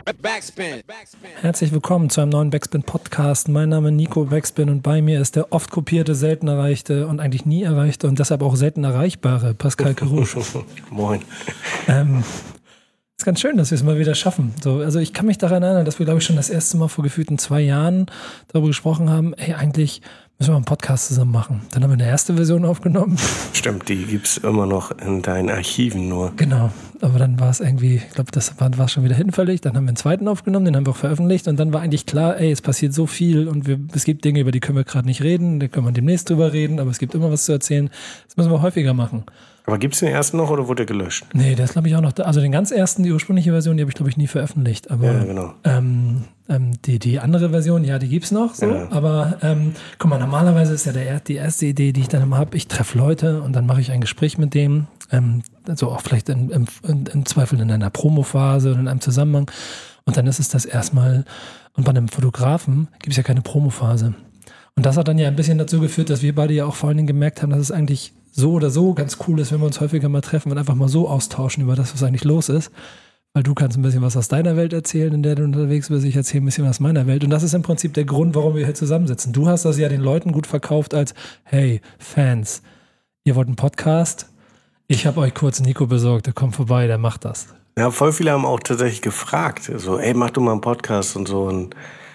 Backspin. Herzlich willkommen zu einem neuen Backspin-Podcast. Mein Name ist Nico Backspin und bei mir ist der oft kopierte, selten erreichte und eigentlich nie erreichte und deshalb auch selten erreichbare Pascal Kerouche. Moin. Ist ganz schön, dass wir es mal wieder schaffen. So, also ich kann mich daran erinnern, dass wir, glaube ich, schon das erste Mal vor gefühlten 2 Jahren darüber gesprochen haben, hey, eigentlich müssen wir einen Podcast zusammen machen. Dann haben wir eine erste Version aufgenommen. Stimmt, die gibt's immer noch in deinen Archiven nur. Genau, aber dann war es irgendwie, ich glaube, das war schon wieder hinfällig. Dann haben wir einen zweiten aufgenommen, den haben wir auch veröffentlicht und dann war eigentlich klar, ey, es passiert so viel und es gibt Dinge, über die können wir gerade nicht reden, da können wir demnächst drüber reden, aber es gibt immer was zu erzählen. Das müssen wir häufiger machen. Aber gibt's den ersten noch oder wurde der gelöscht? Nee, der ist, glaube ich, auch noch da. Also den ganz ersten, die ursprüngliche Version, die habe ich, glaube ich, nie veröffentlicht. Aber Ja, genau. die andere Version, ja, die gibt's noch so. Ja. Aber guck mal, normalerweise ist ja die erste Idee, die ich dann immer habe, ich treffe Leute und dann mache ich ein Gespräch mit dem. Also auch vielleicht im Zweifel in einer Promophase oder in einem Zusammenhang. Und dann ist es das erstmal, und bei einem Fotografen gibt es ja keine Promophase. Und das hat dann ja ein bisschen dazu geführt, dass wir beide ja auch vor allen Dingen gemerkt haben, dass es eigentlich so oder so ganz cool ist, wenn wir uns häufiger mal treffen und einfach mal so austauschen über das, was eigentlich los ist. Weil du kannst ein bisschen was aus deiner Welt erzählen, in der du unterwegs bist. Ich erzähle ein bisschen was aus meiner Welt. Und das ist im Prinzip der Grund, warum wir hier zusammensitzen. Du hast das ja den Leuten gut verkauft als, hey, Fans, ihr wollt einen Podcast? Ich habe euch kurz Nico besorgt, der kommt vorbei, der macht das. Ja, voll viele haben auch tatsächlich gefragt. So, ey, mach du mal einen Podcast und so. Und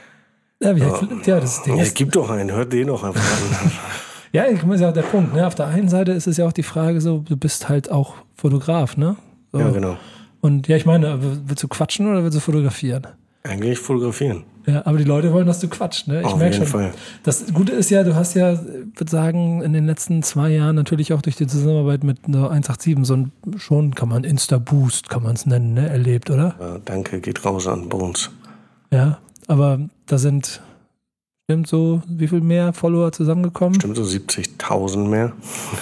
das Ding ist, gib doch einen, hört den doch einfach an. Ja, das ist ja auch der Punkt. Ne? Auf der einen Seite ist es ja auch die Frage so, du bist halt auch Fotograf, ne? So. Ja, genau. Und ja, ich meine, willst du quatschen oder willst du fotografieren? Eigentlich fotografieren. Ja, aber die Leute wollen, dass du quatschst, ne? Auf jeden Fall. Das Gute ist ja, du hast ja, würde sagen, in den letzten 2 Jahren natürlich auch durch die Zusammenarbeit mit der 187 so schon, kann man Insta-Boost, kann man es nennen, ne? Erlebt, oder? Ja, danke, geht raus an Bones. Ja, aber da sind bestimmt so, wie viel mehr Follower zusammengekommen? Stimmt, so 70.000 mehr.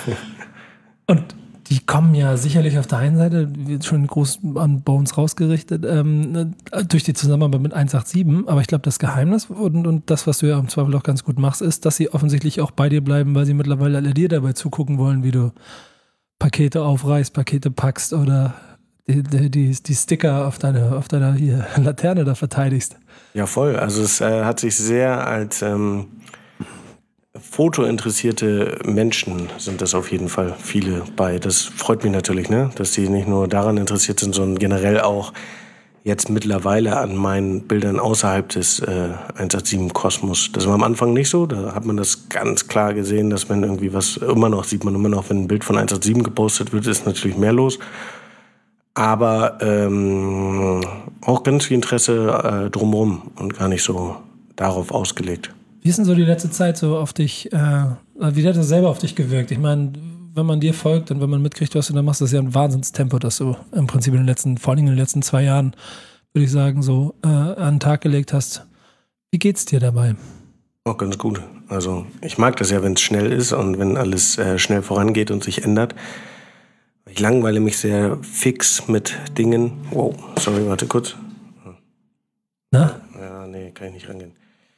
Und die kommen ja sicherlich auf der einen Seite, wird schon groß an Bones rausgerichtet, durch die Zusammenarbeit mit 187. Aber ich glaube, das Geheimnis und das, was du ja im Zweifel auch ganz gut machst, ist, dass sie offensichtlich auch bei dir bleiben, weil sie mittlerweile alle dir dabei zugucken wollen, wie du Pakete aufreißt, Pakete packst oder die Sticker auf deiner hier, Laterne da verteidigst. Ja, voll. Also es hat sich sehr als fotointeressierte Menschen sind das auf jeden Fall viele bei. Das freut mich natürlich, ne? Dass die nicht nur daran interessiert sind, sondern generell auch jetzt mittlerweile an meinen Bildern außerhalb des 187-Kosmos. Das war am Anfang nicht so. Da hat man das ganz klar gesehen, dass man irgendwie sieht man immer noch, wenn ein Bild von 187 gepostet wird, ist natürlich mehr los. Aber auch ganz viel Interesse drumherum und gar nicht so darauf ausgelegt. Wie ist denn so die letzte Zeit so auf dich, wie hat das selber auf dich gewirkt? Ich meine, wenn man dir folgt und wenn man mitkriegt, was du da machst, das ist ja ein Wahnsinnstempo, das du im Prinzip vor allem in den letzten 2 Jahren, würde ich sagen, so an den Tag gelegt hast. Wie geht's dir dabei? Auch ganz gut. Also ich mag das ja, wenn es schnell ist und wenn alles schnell vorangeht und sich ändert. Ich langweile mich sehr fix mit Dingen. Wow, sorry, warte kurz. Na? Ja, nee, kann ich nicht rangehen.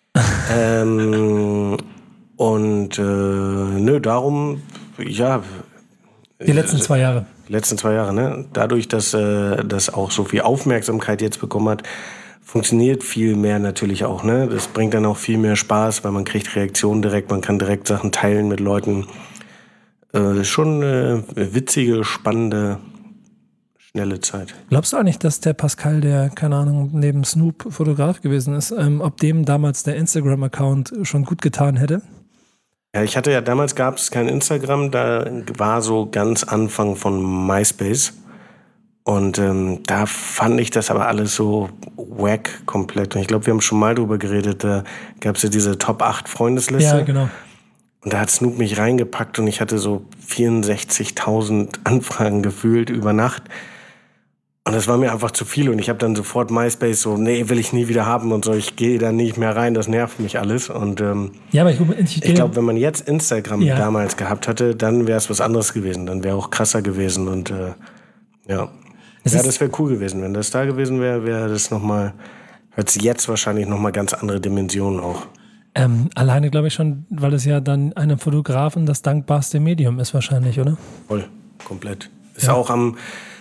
Darum, ja. Die letzten 2 Jahre. Die letzten 2 Jahre, ne? Dadurch, dass das auch so viel Aufmerksamkeit jetzt bekommen hat, funktioniert viel mehr natürlich auch, ne? Das bringt dann auch viel mehr Spaß, weil man kriegt Reaktionen direkt, man kann direkt Sachen teilen mit Leuten. Schon eine witzige, spannende, schnelle Zeit. Glaubst du eigentlich, dass der Pascal, der, keine Ahnung, neben Snoop Fotograf gewesen ist, ob dem damals der Instagram-Account schon gut getan hätte? Ja, damals gab es kein Instagram, da war so ganz Anfang von MySpace. Und da fand ich das aber alles so wack komplett. Und ich glaube, wir haben schon mal drüber geredet, da gab es ja diese Top 8 Freundesliste. Ja, genau. Und da hat Snoop mich reingepackt und ich hatte so 64.000 Anfragen gefühlt über Nacht. Und das war mir einfach zu viel und ich habe dann sofort MySpace so, nee, will ich nie wieder haben und so, ich gehe da nicht mehr rein, das nervt mich alles. Und ja, aber ich glaube, wenn man jetzt Instagram damals gehabt hätte, dann wäre es was anderes gewesen, dann wäre auch krasser gewesen und das wäre cool gewesen. Wenn das da gewesen wäre, wäre das nochmal, hat es jetzt wahrscheinlich nochmal ganz andere Dimensionen auch. Alleine glaube ich schon, weil es ja dann einem Fotografen das dankbarste Medium ist wahrscheinlich, oder? Voll, komplett. Ist auch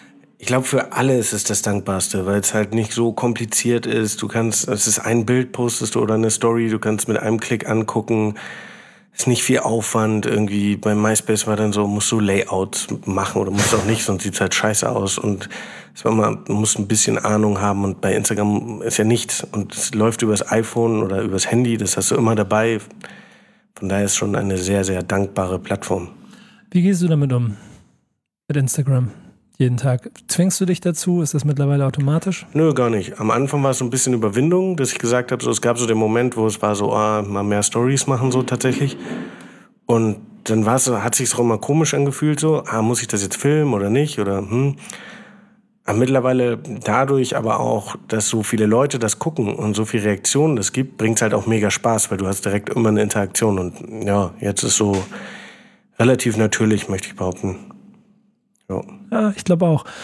Ich glaube, für alle ist es das Dankbarste, weil es halt nicht so kompliziert ist. Es ist ein Bild, postest du oder eine Story, du kannst mit einem Klick angucken. Ist nicht viel Aufwand. Irgendwie bei MySpace war dann so, musst du Layouts machen oder musst auch nicht, sonst sieht's halt scheiße aus. Und es war mal, du musst ein bisschen Ahnung haben. Und bei Instagram ist ja nichts. Und es läuft übers iPhone oder übers Handy, das hast du immer dabei. Von daher ist schon eine sehr, sehr dankbare Plattform. Wie gehst du damit um? Mit Instagram? Jeden Tag. Zwingst du dich dazu? Ist das mittlerweile automatisch? Nö, gar nicht. Am Anfang war es so ein bisschen Überwindung, dass ich gesagt habe, so, es gab so den Moment, wo es war so, mal mehr Stories machen so tatsächlich. Und dann hat sich auch immer komisch angefühlt so, muss ich das jetzt filmen oder nicht? Oder Aber mittlerweile dadurch aber auch, dass so viele Leute das gucken und so viele Reaktionen das gibt, bringt es halt auch mega Spaß, weil du hast direkt immer eine Interaktion. Und ja, jetzt ist so relativ natürlich, möchte ich behaupten. Ja, ich glaube auch.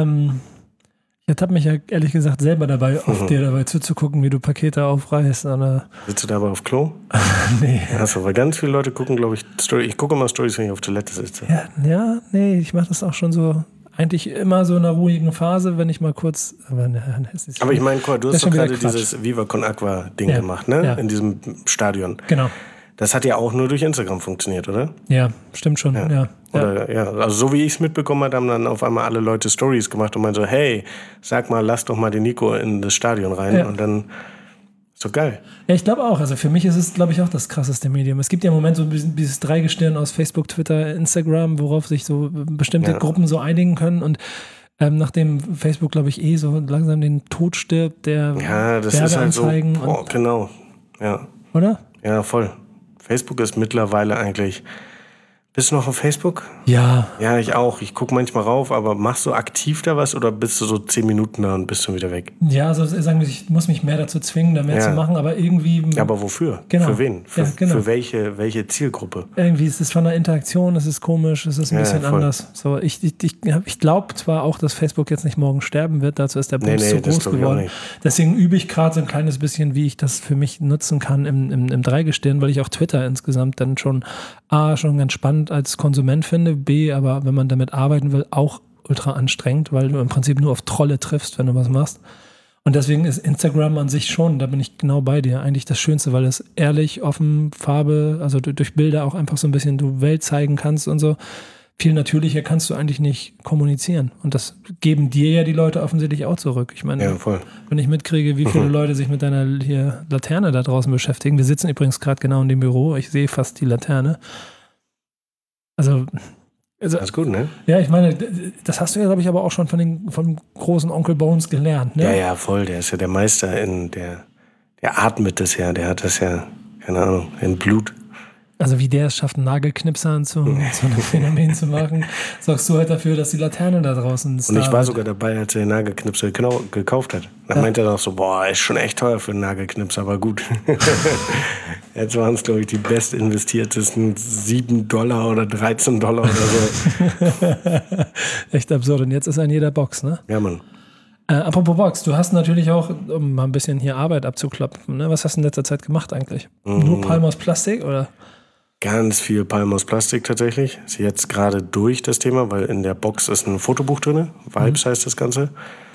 Ich ertappe mich ja ehrlich gesagt selber dabei, dir dabei zuzugucken, wie du Pakete aufreißt. Sitzt du da aber auf Klo? Nee. Achso, weil ganz viele Leute gucken, glaube ich, Story. Ich gucke immer Stories, wenn ich auf Toilette sitze. Nee, ich mache das auch schon so, eigentlich immer so in einer ruhigen Phase, wenn ich mal kurz... Aber ich meine, du hast doch gerade dieses Viva Con Aqua Ding gemacht, ne? Ja. In diesem Stadion. Genau. Das hat ja auch nur durch Instagram funktioniert, oder? Ja, stimmt schon, ja. Also so wie ich es mitbekommen habe, haben dann auf einmal alle Leute Stories gemacht und meinen so, hey, sag mal, lass doch mal den Nico in das Stadion rein. Ja. Und dann ist doch geil. Ja, ich glaube auch. Also für mich ist es, glaube ich, auch das krasseste Medium. Es gibt ja im Moment so dieses Dreigestirn aus Facebook, Twitter, Instagram, worauf sich so bestimmte Gruppen so einigen können. Und nachdem Facebook, glaube ich, so langsam den Tod stirbt, der Werbeanzeigen. Ist halt so, genau, ja. Oder? Ja, voll. Facebook ist mittlerweile eigentlich... Bist du noch auf Facebook? Ja. Ja, ich auch. Ich gucke manchmal rauf, aber machst du aktiv da was oder bist du so 10 Minuten da und bist du wieder weg? Ja, also sagen wir, ich muss mich mehr dazu zwingen, da mehr zu machen, aber irgendwie... Ja, aber wofür? Genau. Für wen? Für welche Zielgruppe? Irgendwie ist es von der Interaktion, es ist komisch, es ist ein bisschen anders. So, ich glaube zwar auch, dass Facebook jetzt nicht morgen sterben wird, dazu ist der Boost zu groß geworden. Deswegen übe ich gerade so ein kleines bisschen, wie ich das für mich nutzen kann im Dreigestirn, weil ich auch Twitter insgesamt dann schon ganz spannend als Konsument finde, B, aber wenn man damit arbeiten will, auch ultra anstrengend, weil du im Prinzip nur auf Trolle triffst, wenn du was machst. Und deswegen ist Instagram an sich schon, da bin ich genau bei dir, eigentlich das Schönste, weil es ehrlich, offen, Farbe, also durch Bilder auch einfach so ein bisschen du Welt zeigen kannst und so. Viel natürlicher kannst du eigentlich nicht kommunizieren. Und das geben dir ja die Leute offensichtlich auch zurück. Ich meine, wenn ich mitkriege, wie viele Leute sich mit deiner Laterne da draußen beschäftigen. Wir sitzen übrigens gerade genau in dem Büro. Ich sehe fast die Laterne. Also das ist gut, ne? Ja, ich meine, das hast du ja, glaube ich, aber auch schon vom großen Onkel Bones gelernt, ne? Ja, voll. Der ist ja der Meister der atmet das ja. Der hat das ja, keine Ahnung, in Blut. Also wie der es schafft, Nagelknipsern zu einem Phänomen zu machen, sorgst du halt dafür, dass die Laterne da draußen ist. Und ich war sogar dabei, als er den Nagelknipser gekauft hat. Dann meinte er doch so, ist schon echt teuer für einen Nagelknipser, aber gut. Jetzt waren es, glaube ich, die bestinvestiertesten $7 oder $13 oder so. Echt absurd. Und jetzt ist er in jeder Box, ne? Ja, Mann. Apropos Box, du hast natürlich auch, um mal ein bisschen hier Arbeit abzuklopfen, ne? Was hast du in letzter Zeit gemacht eigentlich? Nur Palm aus Plastik, oder? Ganz viel Palm aus Plastik tatsächlich. Ist jetzt gerade durch das Thema, weil in der Box ist ein Fotobuch drin. Vibes heißt das Ganze.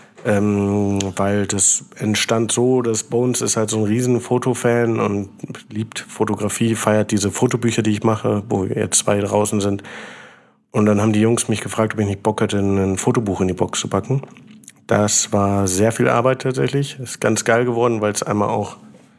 Weil das entstand so, dass Bones ist halt so ein riesen Fotofan und liebt Fotografie, feiert diese Fotobücher, die ich mache, wo jetzt 2 draußen sind. Und dann haben die Jungs mich gefragt, ob ich nicht Bock hätte, ein Fotobuch in die Box zu packen. Das war sehr viel Arbeit tatsächlich. Ist ganz geil geworden, weil es einmal auch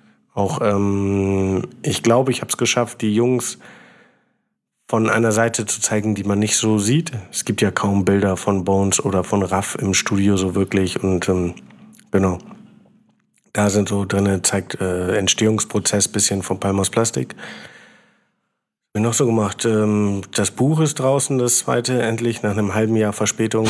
ich glaube, ich habe es geschafft, die Jungs von einer Seite zu zeigen, die man nicht so sieht. Es gibt ja kaum Bilder von Bones oder von Raff im Studio so wirklich. Und genau, da sind so drin, zeigt Entstehungsprozess bisschen von Palm aus Plastik. Bin noch so gemacht. Das Buch ist draußen, das 2. endlich, nach einem halben Jahr Verspätung.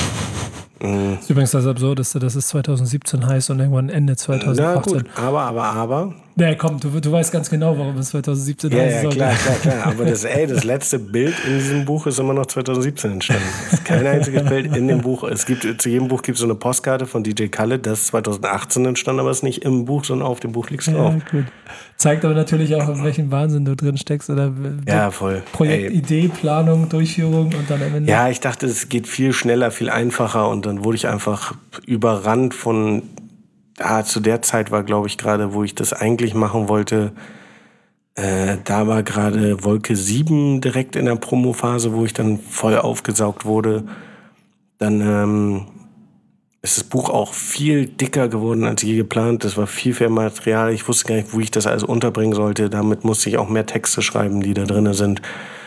Ist übrigens das Absurdeste, dass es 2017 heißt und irgendwann Ende 2018. Na gut, aber Naja, komm, du weißt ganz genau, warum es 2017 heißt. Ja, klar. Aber das letzte Bild in diesem Buch ist immer noch 2017 entstanden. Es ist kein einziges Bild in dem Buch. Zu jedem Buch gibt es so eine Postkarte von DJ Khaled, das ist 2018 entstanden, aber es ist nicht im Buch, sondern auf dem Buch liegt es drauf. Ja, gut. Zeigt aber natürlich auch, in welchem Wahnsinn du drin steckst. Oder ja, voll. Projektidee, Planung, Durchführung und dann am Ende. Ja, ich dachte, es geht viel schneller, viel einfacher und dann wurde ich einfach überrannt von... zu der Zeit war, glaube ich, gerade, wo ich das eigentlich machen wollte, da war gerade Wolke 7 direkt in der Promophase, wo ich dann voll aufgesaugt wurde. Dann ist das Buch auch viel dicker geworden als je geplant. Das war viel mehr Material. Ich wusste gar nicht, wo ich das alles unterbringen sollte. Damit musste ich auch mehr Texte schreiben, die da drin sind.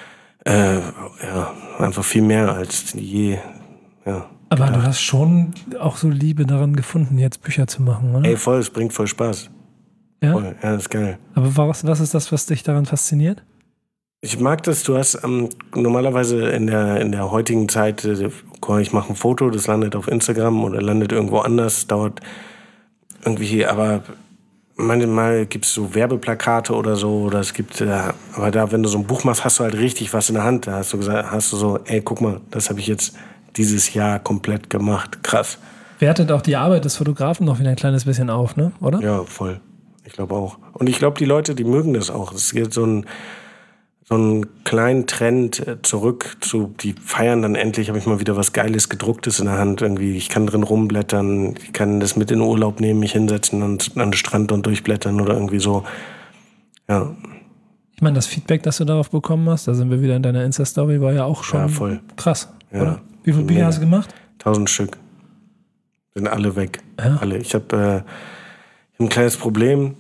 Einfach viel mehr als je. Ja. Aber du hast schon auch so Liebe daran gefunden, jetzt Bücher zu machen, oder? Ey, voll, es bringt voll Spaß. Ja? Voll, ja, das ist geil. Aber was ist das, was dich daran fasziniert? Ich mag das, du hast normalerweise in der heutigen Zeit, ich mache ein Foto, das landet auf Instagram oder landet irgendwo anders, dauert irgendwie, aber manchmal gibt es so Werbeplakate oder so, oder es gibt, aber da, wenn du so ein Buch machst, hast du halt richtig was in der Hand. Da hast du so, ey, guck mal, das habe ich jetzt dieses Jahr komplett gemacht. Krass. Wertet auch die Arbeit des Fotografen noch wieder ein kleines bisschen auf, ne? Oder? Ja, voll. Ich glaube auch. Und ich glaube, die Leute, die mögen das auch. Es gibt so einen kleinen Trend zurück zu, die feiern dann endlich, habe ich mal wieder was Geiles, Gedrucktes in der Hand. Irgendwie, ich kann drin rumblättern, ich kann das mit in den Urlaub nehmen, mich hinsetzen und an den Strand und durchblättern oder irgendwie so. Ja. Ich meine, das Feedback, das du darauf bekommen hast, da sind wir wieder in deiner Insta-Story, war ja auch schon voll krass, ja. Oder? Wie viele Bücher hast du gemacht? 1000 Stück. Sind alle weg. Ja. Alle. Ich habe ein kleines Problem.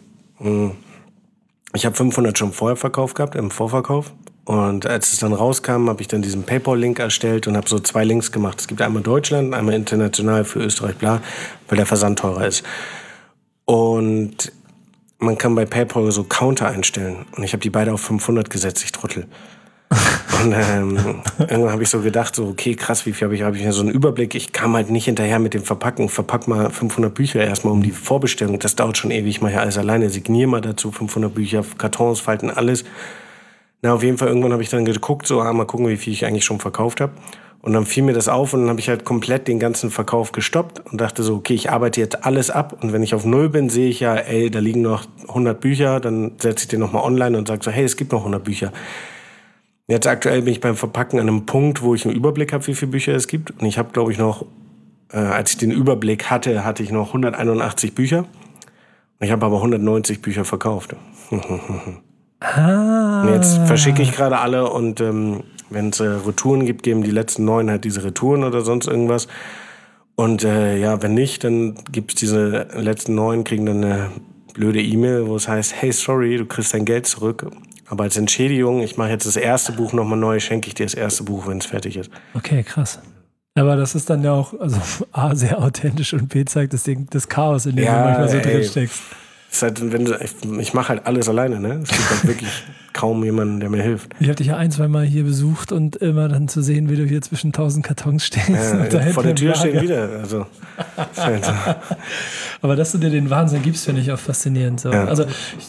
Ich habe 500 schon vorher verkauft gehabt, im Vorverkauf. Und als es dann rauskam, habe ich dann diesen PayPal-Link erstellt und habe so 2 Links gemacht. Es gibt einmal Deutschland, einmal international für Österreich, bla, weil der Versand teurer ist. Und man kann bei PayPal so Counter einstellen. Und ich habe die beide auf 500 gesetzt, ich Trottel. Und irgendwann habe ich so gedacht, so okay, krass, wie viel habe ich ja so einen Überblick. Ich kam halt nicht hinterher mit dem Verpacken. Verpack mal 500 Bücher erstmal um die Vorbestellung. Das dauert schon ewig, ich mache ja alles alleine. Signiere mal dazu 500 Bücher, Kartons, Falten, alles. Na, auf jeden Fall, irgendwann habe ich dann geguckt, so mal gucken, wie viel ich eigentlich schon verkauft habe. Und dann fiel mir das auf und dann habe ich halt komplett den ganzen Verkauf gestoppt und dachte so, okay, ich arbeite jetzt alles ab. Und wenn ich auf 0 bin, sehe ich ja, ey, da liegen noch 100 Bücher. Dann setze ich den nochmal online und sage so, hey, es gibt noch 100 Bücher. Jetzt aktuell bin ich beim Verpacken an einem Punkt, wo ich einen Überblick habe, wie viele Bücher es gibt. Und ich habe, glaube ich, noch, als ich den Überblick hatte ich noch 181 Bücher. Und ich habe aber 190 Bücher verkauft. Und jetzt verschicke ich gerade alle und wenn es Retouren gibt, geben die letzten 9 halt diese Retouren oder sonst irgendwas. Und wenn nicht, dann gibt es diese letzten 9, kriegen dann eine blöde E-Mail, wo es heißt, hey, sorry, du kriegst dein Geld zurück. Aber als Entschädigung, ich mache jetzt das erste Buch nochmal neu, schenke ich dir das erste Buch, wenn es fertig ist. Okay, krass. Aber das ist dann ja auch, also A, sehr authentisch und B, zeigt das Chaos, in dem du manchmal so drin steckst. Halt, ich mache halt alles alleine, ne? Es gibt halt wirklich kaum jemanden, der mir hilft. Ich habe dich ja 1-2 Mal hier besucht und immer dann zu sehen, wie du hier zwischen 1000 Kartons stehst. Ja, vor der Tür stehen wieder. Also, halt so. Aber dass du dir den Wahnsinn gibst, finde ich auch faszinierend. So. Ja. Also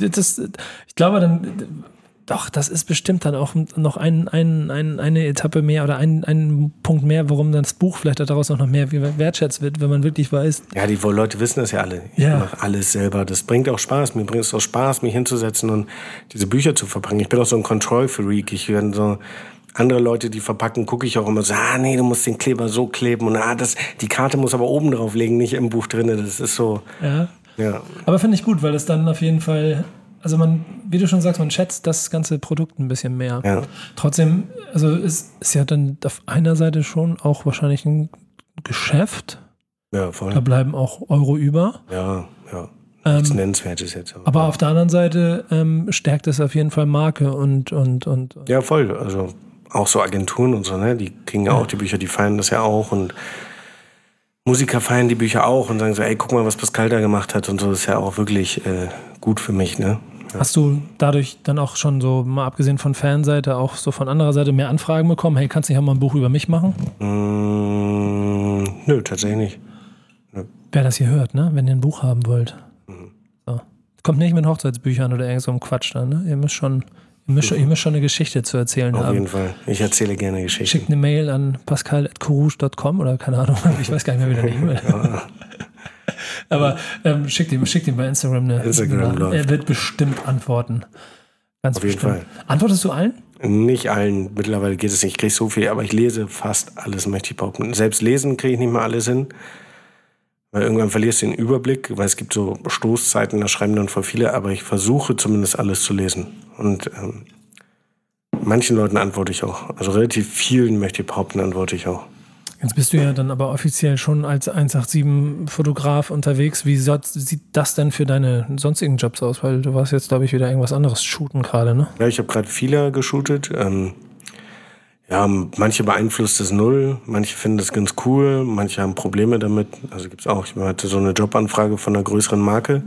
ich glaube dann, doch, das ist bestimmt dann auch noch eine Etappe mehr oder ein Punkt mehr, warum dann das Buch vielleicht daraus noch mehr wertschätzt wird, wenn man wirklich weiß. Ja, die Leute wissen das ja alle. Ich mache alles selber. Das bringt auch Spaß. Mir bringt es auch Spaß, mich hinzusetzen und diese Bücher zu verpacken. Ich bin auch so ein Control-Freak. Ich höre so andere Leute, die verpacken, gucke ich auch immer so, nee, du musst den Kleber so kleben und die Karte muss aber oben drauf liegen, nicht im Buch drin. Das ist so. Ja. Aber finde ich gut, weil es dann auf jeden Fall. Also man, wie du schon sagst, man schätzt das ganze Produkt ein bisschen mehr. Ja. Trotzdem, also ist ja dann auf einer Seite schon auch wahrscheinlich ein Geschäft. Ja, voll. Da bleiben auch Euro über. Ja. Nichts Nennenswertes jetzt. Aber auf der anderen Seite stärkt es auf jeden Fall Marke und. Ja, voll. Also auch so Agenturen und so, ne? Die kriegen ja auch die Bücher, die feiern das ja auch und Musiker feiern die Bücher auch und sagen so, ey, guck mal, was Pascal da gemacht hat und so. Das ist ja auch wirklich gut für mich, ne? Ja. Hast du dadurch dann auch schon so, mal abgesehen von Fanseite, auch so von anderer Seite mehr Anfragen bekommen? Hey, kannst du nicht auch mal ein Buch über mich machen? Nö, tatsächlich nicht. Nö. Wer das hier hört, ne? Wenn ihr ein Buch haben wollt. So. Kommt nicht mit Hochzeitsbüchern oder irgend so einem Quatsch dann, ne? Ihr müsst schon eine Geschichte zu erzählen haben. Auf jeden Fall. Ich erzähle gerne Geschichten. Schickt eine Mail an pascal@corouge.com oder keine Ahnung, ich weiß gar nicht mehr, wie der E-Mail. Ja. Aber schickt ihm bei Instagram eine. Er wird bestimmt antworten. Ganz auf jeden Fall. Antwortest du allen? Nicht allen. Mittlerweile geht es nicht. Ich kriege so viel, aber ich lese fast alles, möchte ich behaupten. Selbst lesen kriege ich nicht mal alles hin. Weil irgendwann verlierst du den Überblick, weil es gibt so Stoßzeiten, da schreiben dann voll viele, aber ich versuche zumindest alles zu lesen. Und manchen Leuten antworte ich auch. Also relativ vielen, möchte ich behaupten, antworte ich auch. Jetzt bist du ja dann aber offiziell schon als 187-Fotograf unterwegs. Wie sieht das denn für deine sonstigen Jobs aus? Weil du warst jetzt, glaube ich, wieder irgendwas anderes shooten gerade, ne? Ja, ich habe gerade Fila geshootet. Ja, manche beeinflusst es null, manche finden das ganz cool, manche haben Probleme damit. Also gibt's auch. Ich hatte so eine Jobanfrage von einer größeren Marke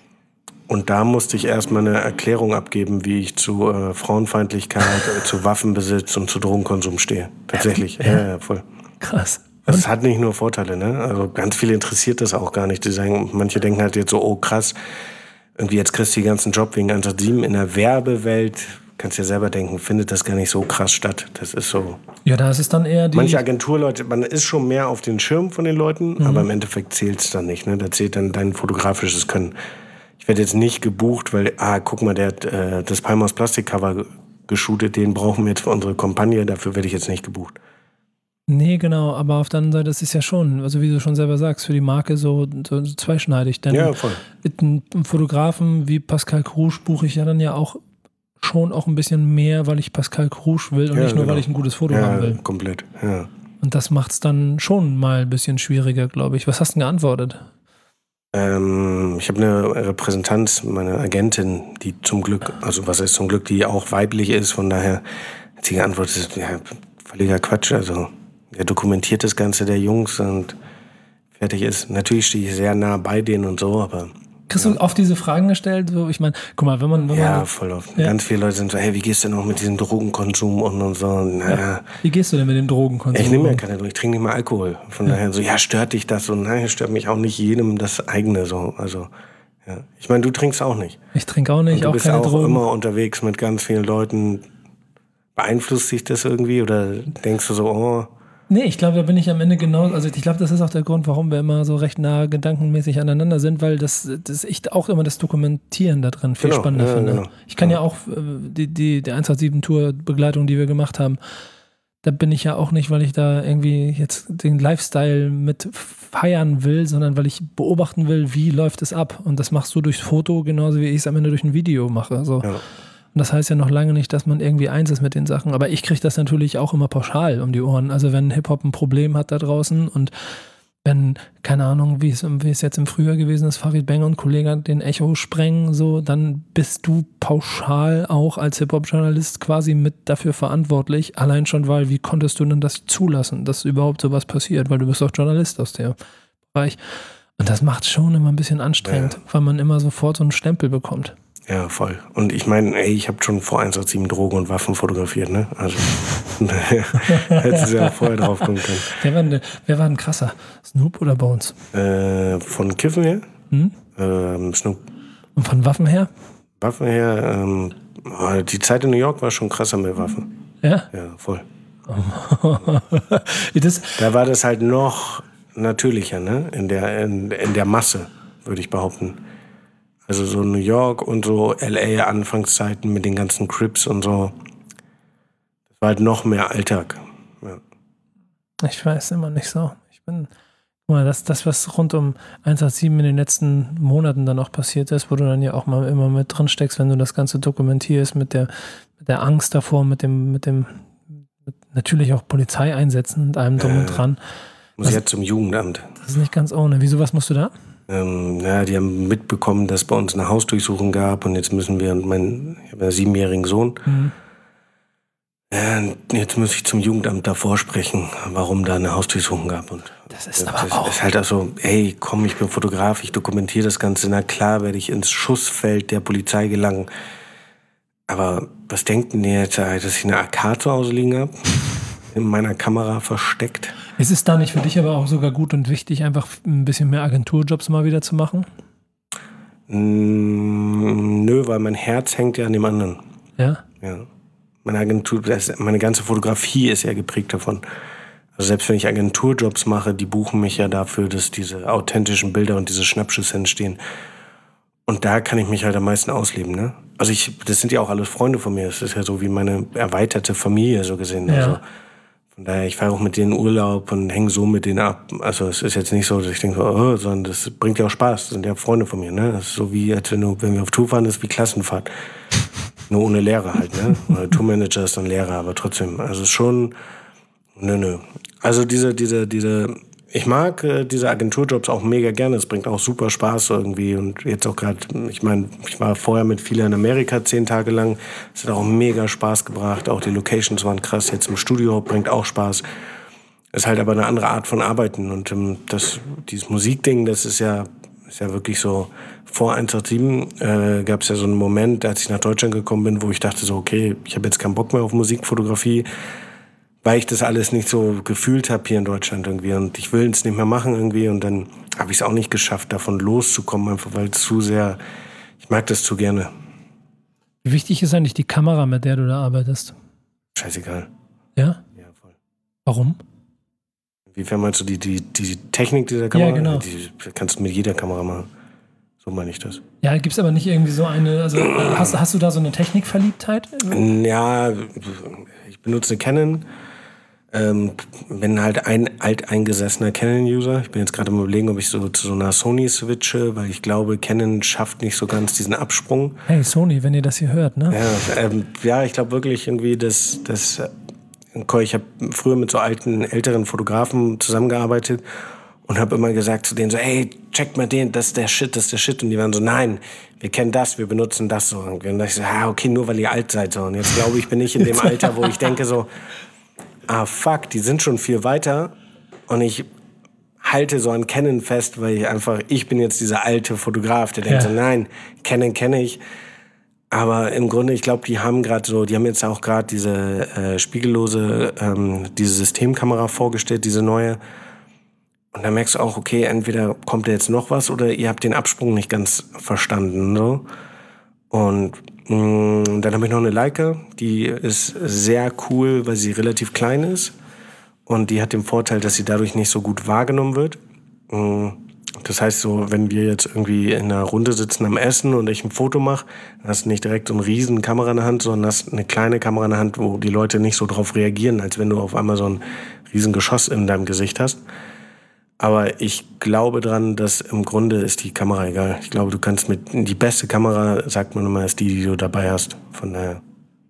und da musste ich erstmal eine Erklärung abgeben, wie ich zu Frauenfeindlichkeit, zu Waffenbesitz und zu Drogenkonsum stehe. Tatsächlich, ja, voll. Krass. Das hat nicht nur Vorteile, ne? Also ganz viele interessiert das auch gar nicht. Die sagen, manche denken halt jetzt so, oh krass, irgendwie jetzt kriegst du den ganzen Job wegen 187 in der Werbewelt. Kannst ja selber denken, findet das gar nicht so krass statt. Das ist so. Ja, da ist es dann eher die. Manche Agenturleute, man ist schon mehr auf den Schirm von den Leuten, aber im Endeffekt zählt es dann nicht. Ne? Da zählt dann dein fotografisches Können. Ich werde jetzt nicht gebucht, weil, guck mal, der hat das Palmhaus Plastikcover geshootet, den brauchen wir jetzt für unsere Kampagne, dafür werde ich jetzt nicht gebucht. Nee, genau, aber auf der anderen Seite, das ist ja schon, also wie du schon selber sagst, für die Marke so zweischneidig. Denn ja, voll. Mit einem Fotografen wie Pascal Corouge buche ich ja dann ja auch schon auch ein bisschen mehr, weil ich Pascal Corouge will und nicht nur, weil ich ein gutes Foto haben will. Komplett, ja. Und das macht es dann schon mal ein bisschen schwieriger, glaube ich. Was hast du denn geantwortet? Ich habe eine Repräsentanz, meine Agentin, die zum Glück, also was heißt zum Glück, die auch weiblich ist, von daher hat sie geantwortet, ja, völliger Quatsch, also der dokumentiert das Ganze der Jungs und fertig ist. Natürlich stehe ich sehr nah bei denen und so, aber... Kriegst du oft diese Fragen gestellt? So, ich meine, guck mal, wenn man voll oft. Ja. Ganz viele Leute sind so, hey, wie gehst du denn auch mit diesem Drogenkonsum und so? Naja. Wie gehst du denn mit dem Drogenkonsum? Ich nehme ja keine Drogen, ich trinke nicht mal Alkohol. Von daher so, ja, stört dich das? Und nein, stört mich auch nicht jedem das eigene so. Also, ja. Ich meine, du trinkst auch nicht. Ich trinke auch nicht, und auch keine Drogen. Du bist auch immer unterwegs mit ganz vielen Leuten. Beeinflusst dich das irgendwie oder denkst du so, oh... Nee, ich glaube, da bin ich am Ende genau, also ich glaube, das ist auch der Grund, warum wir immer so recht nah gedankenmäßig aneinander sind, weil das ich auch immer das Dokumentieren da drin viel spannender finde. Genau. Ich kann ja auch die 187-Tour-Begleitung, die wir gemacht haben, da bin ich ja auch nicht, weil ich da irgendwie jetzt den Lifestyle mit feiern will, sondern weil ich beobachten will, wie läuft es ab. Und das machst du durchs Foto genauso, wie ich es am Ende durch ein Video mache. So. Ja. Und das heißt ja noch lange nicht, dass man irgendwie eins ist mit den Sachen. Aber ich kriege das natürlich auch immer pauschal um die Ohren. Also wenn Hip-Hop ein Problem hat da draußen und wenn, keine Ahnung, wie es jetzt im Frühjahr gewesen ist, Farid Bang und Kollege den Echo sprengen, so, dann bist du pauschal auch als Hip-Hop-Journalist quasi mit dafür verantwortlich. Allein schon, weil, wie konntest du denn das zulassen, dass überhaupt sowas passiert? Weil du bist doch Journalist aus dem Bereich. Und das macht schon immer ein bisschen anstrengend, weil man immer sofort so einen Stempel bekommt. Ja, voll. Und ich meine, ich habe schon vor 187 Drogen und Waffen fotografiert, ne? Also, hättest du ja auch vorher drauf kommen können. Wer war denn krasser? Snoop oder Bones? Von Kiffen her? Snoop. Und von Waffen her? Waffen her, die Zeit in New York war schon krasser mit Waffen. Ja? Ja, voll. Da war das halt noch natürlicher, ne? In der Masse, würde ich behaupten. Also so New York und so LA Anfangszeiten mit den ganzen Crips und so. Das war halt noch mehr Alltag. Ja. Ich weiß immer nicht so. Guck mal, das, was rund um 187 in den letzten Monaten dann auch passiert ist, wo du dann ja auch mal immer mit drin steckst, wenn du das Ganze dokumentierst, mit der Angst davor, mit natürlich auch Polizeieinsätzen und allem drum und dran. Muss jetzt zum Jugendamt. Das ist nicht ganz ohne. Wieso, was musst du da? Die haben mitbekommen, dass es bei uns eine Hausdurchsuchung gab und jetzt müssen wir, ich habe einen 7-jährigen Sohn, jetzt muss ich zum Jugendamt davor sprechen, warum da eine Hausdurchsuchung gab. Und das ist aber auch... Das ist halt auch so, ey, komm, ich bin Fotograf, ich dokumentiere das Ganze, na klar werde ich ins Schussfeld der Polizei gelangen. Aber was denkt denn ihr jetzt, dass ich eine AK zu Hause liegen habe? In meiner Kamera versteckt. Ist es da nicht für dich aber auch sogar gut und wichtig, einfach ein bisschen mehr Agenturjobs mal wieder zu machen? Nö, weil mein Herz hängt ja an dem anderen. Ja? Ja. Meine Agentur, meine ganze Fotografie ist ja geprägt davon. Also selbst wenn ich Agenturjobs mache, die buchen mich ja dafür, dass diese authentischen Bilder und diese Schnappschüsse entstehen. Und da kann ich mich halt am meisten ausleben, ne? Also das sind ja auch alles Freunde von mir. Das ist ja so wie meine erweiterte Familie, so gesehen. Ja. Also von daher, ich fahre auch mit denen Urlaub und hänge so mit denen ab. Also es ist jetzt nicht so, dass ich denke, oh, sondern das bringt ja auch Spaß. Das sind ja Freunde von mir, ne? Das ist so wie, als wenn wir auf Tour fahren, das ist wie Klassenfahrt. Nur ohne Lehrer halt, ne? Oder Tourmanager ist dann Lehrer, aber trotzdem. Also schon, nö. Also ich mag diese Agenturjobs auch mega gerne. Es bringt auch super Spaß irgendwie. Und jetzt auch gerade, ich meine, ich war vorher mit vielen in Amerika 10 Tage lang. Es hat auch mega Spaß gebracht. Auch die Locations waren krass. Jetzt im Studio bringt auch Spaß. Ist halt aber eine andere Art von Arbeiten. Und dieses Musikding, das ist ja wirklich so, vor 187 gab es ja so einen Moment, als ich nach Deutschland gekommen bin, wo ich dachte so, okay, ich habe jetzt keinen Bock mehr auf Musikfotografie, weil ich das alles nicht so gefühlt habe hier in Deutschland irgendwie und ich will es nicht mehr machen irgendwie und dann habe ich es auch nicht geschafft, davon loszukommen, einfach weil es zu sehr, ich mag das zu gerne. Wie wichtig ist eigentlich die Kamera, mit der du da arbeitest? Scheißegal. Ja? Ja, voll. Warum? Inwiefern meinst du die Technik dieser Kamera? Ja, genau. Die kannst du mit jeder Kamera machen. So meine ich das. Ja, gibt es aber nicht irgendwie so eine, also hast du da so eine Technikverliebtheit? Ja, ich benutze eine Canon. Bin halt ein alteingesessener Canon-User. Ich bin jetzt gerade am Überlegen, ob ich so zu so einer Sony switche, weil ich glaube, Canon schafft nicht so ganz diesen Absprung. Hey Sony, wenn ihr das hier hört, ne? Ja, ich glaube wirklich irgendwie, dass ich habe früher mit so älteren Fotografen zusammengearbeitet und habe immer gesagt zu denen so, hey, checkt mal den, das ist der Shit. Und die waren so, nein, wir kennen das, wir benutzen das so. Und dann dachte ich so, okay, nur weil ihr alt seid so. Und jetzt glaube ich, bin ich in dem Alter, wo ich denke so, fuck, die sind schon viel weiter und ich halte so an Canon fest, weil ich bin jetzt dieser alte Fotograf, der denkt so, nein, Canon kenne ich. Aber im Grunde, ich glaube, die haben jetzt auch gerade diese spiegellose, diese Systemkamera vorgestellt, diese neue. Und dann merkst du auch, okay, entweder kommt da jetzt noch was oder ihr habt den Absprung nicht ganz verstanden. So. Und dann habe ich noch eine Leica, die ist sehr cool, weil sie relativ klein ist. Und die hat den Vorteil, dass sie dadurch nicht so gut wahrgenommen wird. Das heißt so, wenn wir jetzt irgendwie in einer Runde sitzen am Essen und ich ein Foto mache, dann hast du nicht direkt so eine riesen Kamera in der Hand, sondern hast eine kleine Kamera in der Hand, wo die Leute nicht so drauf reagieren, als wenn du auf einmal so ein riesen Geschoss in deinem Gesicht hast. Aber ich glaube dran, dass im Grunde ist die Kamera egal. Ich glaube, du kannst die beste Kamera, sagt man immer, ist die du dabei hast. Von daher.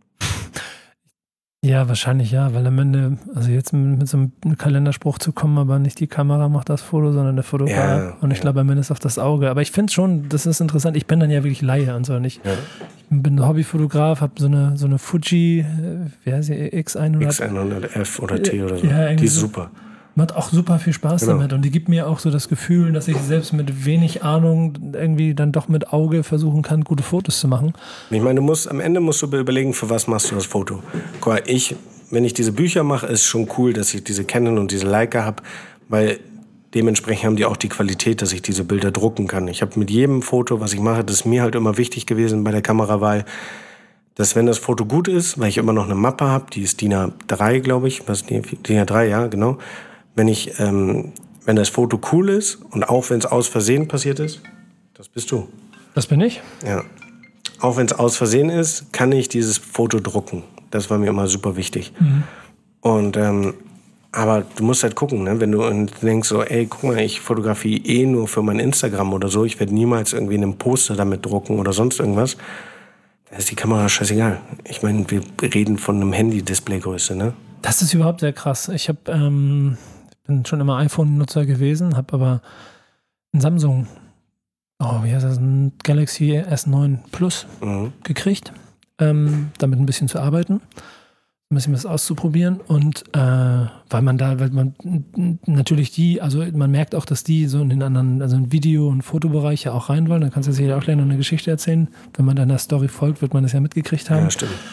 Ja, wahrscheinlich ja, weil am Ende, also jetzt mit so einem Kalenderspruch zu kommen, aber nicht die Kamera macht das Foto, sondern der Fotograf. Ja, und ich glaube, am Ende ist auf das Auge. Aber ich finde schon, das ist interessant. Ich bin dann ja wirklich Laie und so. Ich bin Hobbyfotograf, habe so eine Fuji, wie heißt sie, X100? X100F oder T oder so. Ja, die ist super. Macht auch super viel Spaß damit und die gibt mir auch so das Gefühl, dass ich selbst mit wenig Ahnung irgendwie dann doch mit Auge versuchen kann, gute Fotos zu machen. Ich meine, am Ende musst du überlegen, für was machst du das Foto. Guck mal, wenn ich diese Bücher mache, ist schon cool, dass ich diese Canon und diese Leica habe, weil dementsprechend haben die auch die Qualität, dass ich diese Bilder drucken kann. Ich habe mit jedem Foto, was ich mache, das ist mir halt immer wichtig gewesen bei der Kamerawahl, dass wenn das Foto gut ist, weil ich immer noch eine Mappe habe, die ist DIN A3, glaube ich, DIN A3, ja, genau. Wenn das Foto cool ist und auch wenn es aus Versehen passiert ist, das bist du. Das bin ich? Ja. Auch wenn es aus Versehen ist, kann ich dieses Foto drucken. Das war mir immer super wichtig. Mhm. Und aber du musst halt gucken, ne? Wenn du denkst so, ey, guck mal, ich fotografiere nur für mein Instagram oder so, ich werde niemals irgendwie einen Poster damit drucken oder sonst irgendwas, da ist die Kamera scheißegal. Ich meine, wir reden von einem Handy-Displaygröße, ne? Das ist überhaupt sehr krass. Ich bin schon immer iPhone-Nutzer gewesen, habe aber ein Samsung, wie heißt das, ein Galaxy S9 Plus gekriegt, damit ein bisschen zu arbeiten, ein bisschen was auszuprobieren und weil man natürlich also man merkt auch, dass die so in den anderen, also in Video- und Fotobereich ja auch rein wollen, dann kannst du sicher auch gleich noch eine Geschichte erzählen, wenn man deiner Story folgt, wird man das ja mitgekriegt haben. Ja, stimmt.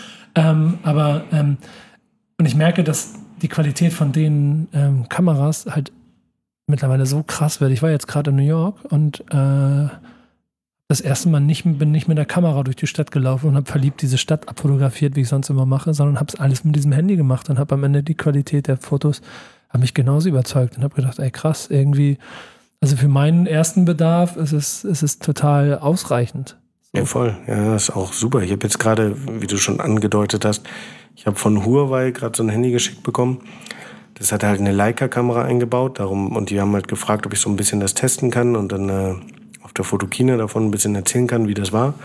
Und ich merke, dass die Qualität von den Kameras halt mittlerweile so krass wird. Ich war jetzt gerade in New York und das erste Mal bin nicht mit der Kamera durch die Stadt gelaufen und habe verliebt diese Stadt abfotografiert, wie ich sonst immer mache, sondern habe es alles mit diesem Handy gemacht und habe am Ende die Qualität der Fotos hat mich genauso überzeugt und habe gedacht, ey krass, irgendwie, also für meinen ersten Bedarf ist es total ausreichend. So. Ja, voll. Ja, ist auch super. Ich habe jetzt gerade, wie du schon angedeutet hast, ich habe von Huawei gerade so ein Handy geschickt bekommen. Das hat halt eine Leica-Kamera eingebaut, und die haben halt gefragt, ob ich so ein bisschen das testen kann und dann auf der Fotokina davon ein bisschen erzählen kann, wie das war.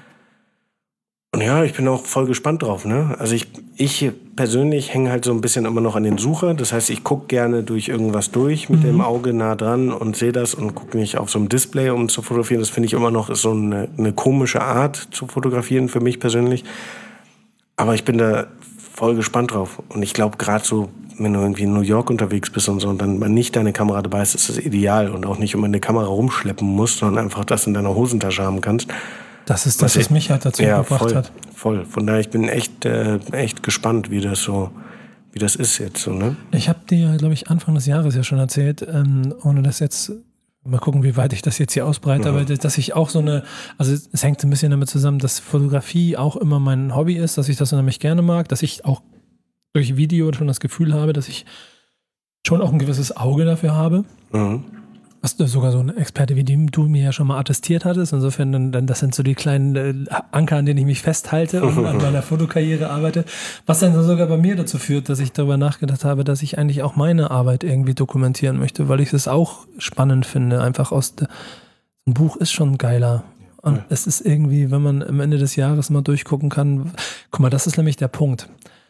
Und ja, ich bin auch voll gespannt drauf, ne? Also ich persönlich hänge halt so ein bisschen immer noch an den Sucher. Das heißt, ich gucke gerne durch irgendwas durch mit dem Auge nah dran und sehe das und gucke nicht auf so einem Display, um zu fotografieren. Das finde ich immer noch ist so eine komische Art zu fotografieren für mich persönlich. Aber ich bin da voll gespannt drauf. Und ich glaube, gerade so, wenn du irgendwie in New York unterwegs bist und so und dann mal nicht deine Kamera dabei ist das ideal. Und auch nicht immer eine Kamera rumschleppen musst, sondern einfach das in deiner Hosentasche haben kannst. Das ist das, was mich halt dazu gebracht hat. Voll. Von daher, ich bin echt gespannt, wie das ist jetzt so, ne? Ich habe dir, glaube ich, Anfang des Jahres ja schon erzählt, ohne das jetzt, mal gucken, wie weit ich das jetzt hier ausbreite, aber dass ich auch also es hängt ein bisschen damit zusammen, dass Fotografie auch immer mein Hobby ist, dass ich das unheimlich gerne mag, dass ich auch durch Video schon das Gefühl habe, dass ich schon auch ein gewisses Auge dafür habe. Mhm. Was sogar so ein Experte wie du mir ja schon mal attestiert hattest. Insofern, dann das sind so die kleinen Anker, an denen ich mich festhalte und an meiner Fotokarriere arbeite. Was dann sogar bei mir dazu führt, dass ich darüber nachgedacht habe, dass ich eigentlich auch meine Arbeit irgendwie dokumentieren möchte, weil ich es auch spannend finde. Einfach ein Buch ist schon geiler. Und es ist irgendwie, wenn man am Ende des Jahres mal durchgucken kann, guck mal, das ist nämlich der Punkt.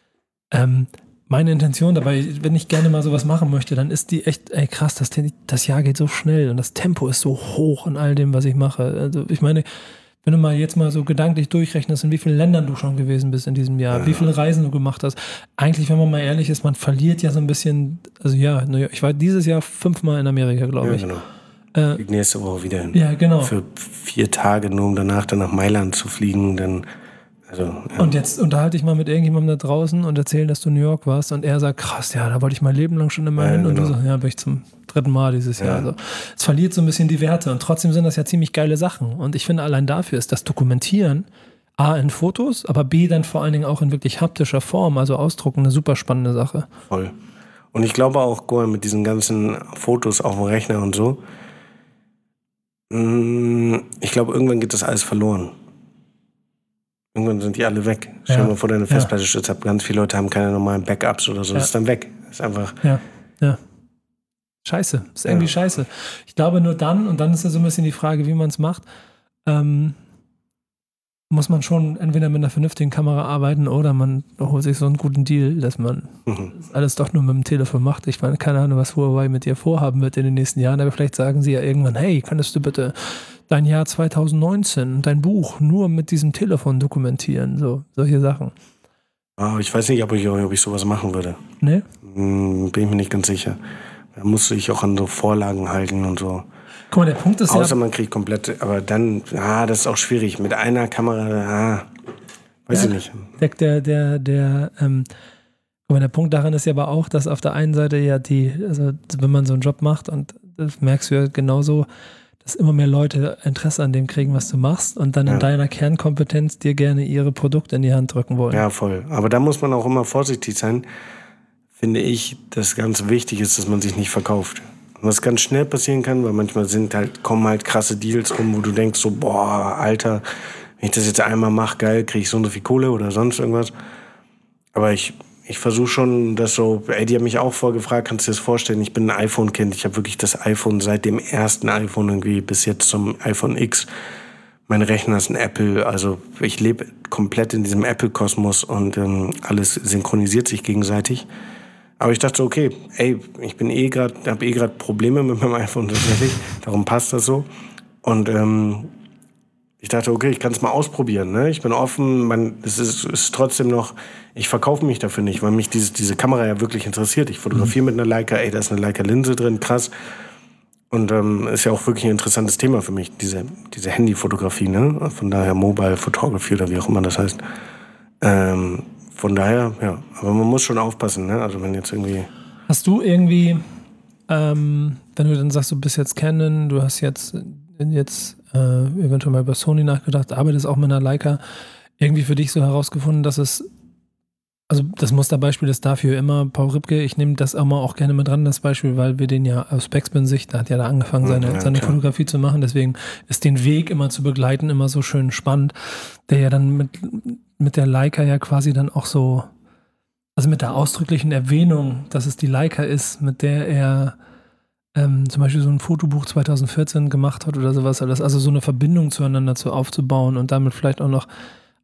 Meine Intention dabei, wenn ich gerne mal sowas machen möchte, dann ist die echt, ey krass, das Jahr geht so schnell und das Tempo ist so hoch in all dem, was ich mache. Also ich meine, wenn du mal jetzt mal so gedanklich durchrechnest, in wie vielen Ländern du schon gewesen bist in diesem Jahr, wie viele Reisen du gemacht hast. Eigentlich, wenn man mal ehrlich ist, man verliert ja so ein bisschen, also ja, ich war dieses Jahr 5-mal in Amerika, glaube ich. Genau. Flieg nächste Woche wieder hin. Ja, genau. Für 4 Tage, nur um danach dann nach Mailand zu fliegen, dann... Also, ja. Und jetzt unterhalte ich mal mit irgendjemandem da draußen und erzähle, dass du in New York warst und er sagt, krass, ja, da wollte ich mein Leben lang schon immer hin. Und du sagst, ja, bin ich zum 3. Mal dieses Jahr. Also, es verliert so ein bisschen die Werte und trotzdem sind das ja ziemlich geile Sachen. Und ich finde, allein dafür ist das Dokumentieren A in Fotos, aber B dann vor allen Dingen auch in wirklich haptischer Form, also Ausdrucken, eine super spannende Sache. Voll. Und ich glaube auch, mit diesen ganzen Fotos auf dem Rechner und so, ich glaube, irgendwann geht das alles verloren. Irgendwann sind die alle weg. Stell dir mal vor, deine Festplatte stürzt ab. Ganz viele Leute haben keine normalen Backups oder so. Das ist dann weg. Das ist einfach... Ja. Scheiße. Das ist irgendwie scheiße. Ich glaube nur dann, und dann ist ja so ein bisschen die Frage, wie man es macht, muss man schon entweder mit einer vernünftigen Kamera arbeiten oder man holt sich so einen guten Deal, dass man das alles doch nur mit dem Telefon macht. Ich meine, keine Ahnung, was Huawei mit dir vorhaben wird in den nächsten Jahren, aber vielleicht sagen sie ja irgendwann, hey, könntest du bitte dein Jahr 2019, dein Buch nur mit diesem Telefon dokumentieren, so solche Sachen. Ich weiß nicht, ob ich sowas machen würde. Nee? Bin ich mir nicht ganz sicher. Da musst du dich auch an so Vorlagen halten und so. Guck mal, der Punkt ist Außer man kriegt komplett, aber dann, das ist auch schwierig. Mit einer Kamera, weiß ich nicht. Der Punkt daran ist ja aber auch, dass auf der einen Seite ja also wenn man so einen Job macht, und das merkst du ja genauso, dass immer mehr Leute Interesse an dem kriegen, was du machst und dann in deiner Kernkompetenz dir gerne ihre Produkte in die Hand drücken wollen. Ja, voll. Aber da muss man auch immer vorsichtig sein, finde ich, dass ganz wichtig ist, dass man sich nicht verkauft. Was ganz schnell passieren kann, weil manchmal kommen halt krasse Deals rum, wo du denkst so, boah, Alter, wenn ich das jetzt einmal mache, geil, kriege ich so und so viel Kohle oder sonst irgendwas. Aber ich versuche schon, das so, die haben mich auch vorgefragt, kannst du dir das vorstellen, ich bin ein iPhone-Kind, ich habe wirklich das iPhone seit dem ersten iPhone irgendwie bis jetzt zum iPhone X. Mein Rechner ist ein Apple, also ich lebe komplett in diesem Apple-Kosmos und alles synchronisiert sich gegenseitig. Aber ich dachte, okay, ich bin habe gerade Probleme mit meinem iPhone tatsächlich, darum passt das so. Und ich dachte, okay, ich kann es mal ausprobieren. Ne? Ich bin offen, es ist trotzdem noch, ich verkaufe mich dafür nicht, weil mich diese Kamera ja wirklich interessiert. Ich fotografiere mit einer Leica, da ist eine Leica-Linse drin, krass. Und ist ja auch wirklich ein interessantes Thema für mich, diese Handyfotografie, ne? Von daher Mobile Photography oder wie auch immer das heißt. Von daher, ja, aber man muss schon aufpassen, ne? Also wenn jetzt irgendwie... Hast du irgendwie, wenn du dann sagst, du bist jetzt Canon, du hast jetzt eventuell mal über Sony nachgedacht, arbeitest auch mit einer Leica, irgendwie für dich so herausgefunden, dass es, also das Musterbeispiel ist dafür immer Paul Ripke. Ich nehme das auch gerne mit dran, das Beispiel, weil wir den ja aus Backspin-Sicht, da hat ja da angefangen, seine Fotografie zu machen. Deswegen ist den Weg immer zu begleiten immer so schön spannend, der ja dann mit der Leica ja quasi dann auch so, also mit der ausdrücklichen Erwähnung, dass es die Leica ist, mit der er zum Beispiel so ein Fotobuch 2014 gemacht hat oder sowas, also so eine Verbindung zueinander aufzubauen und damit vielleicht auch noch.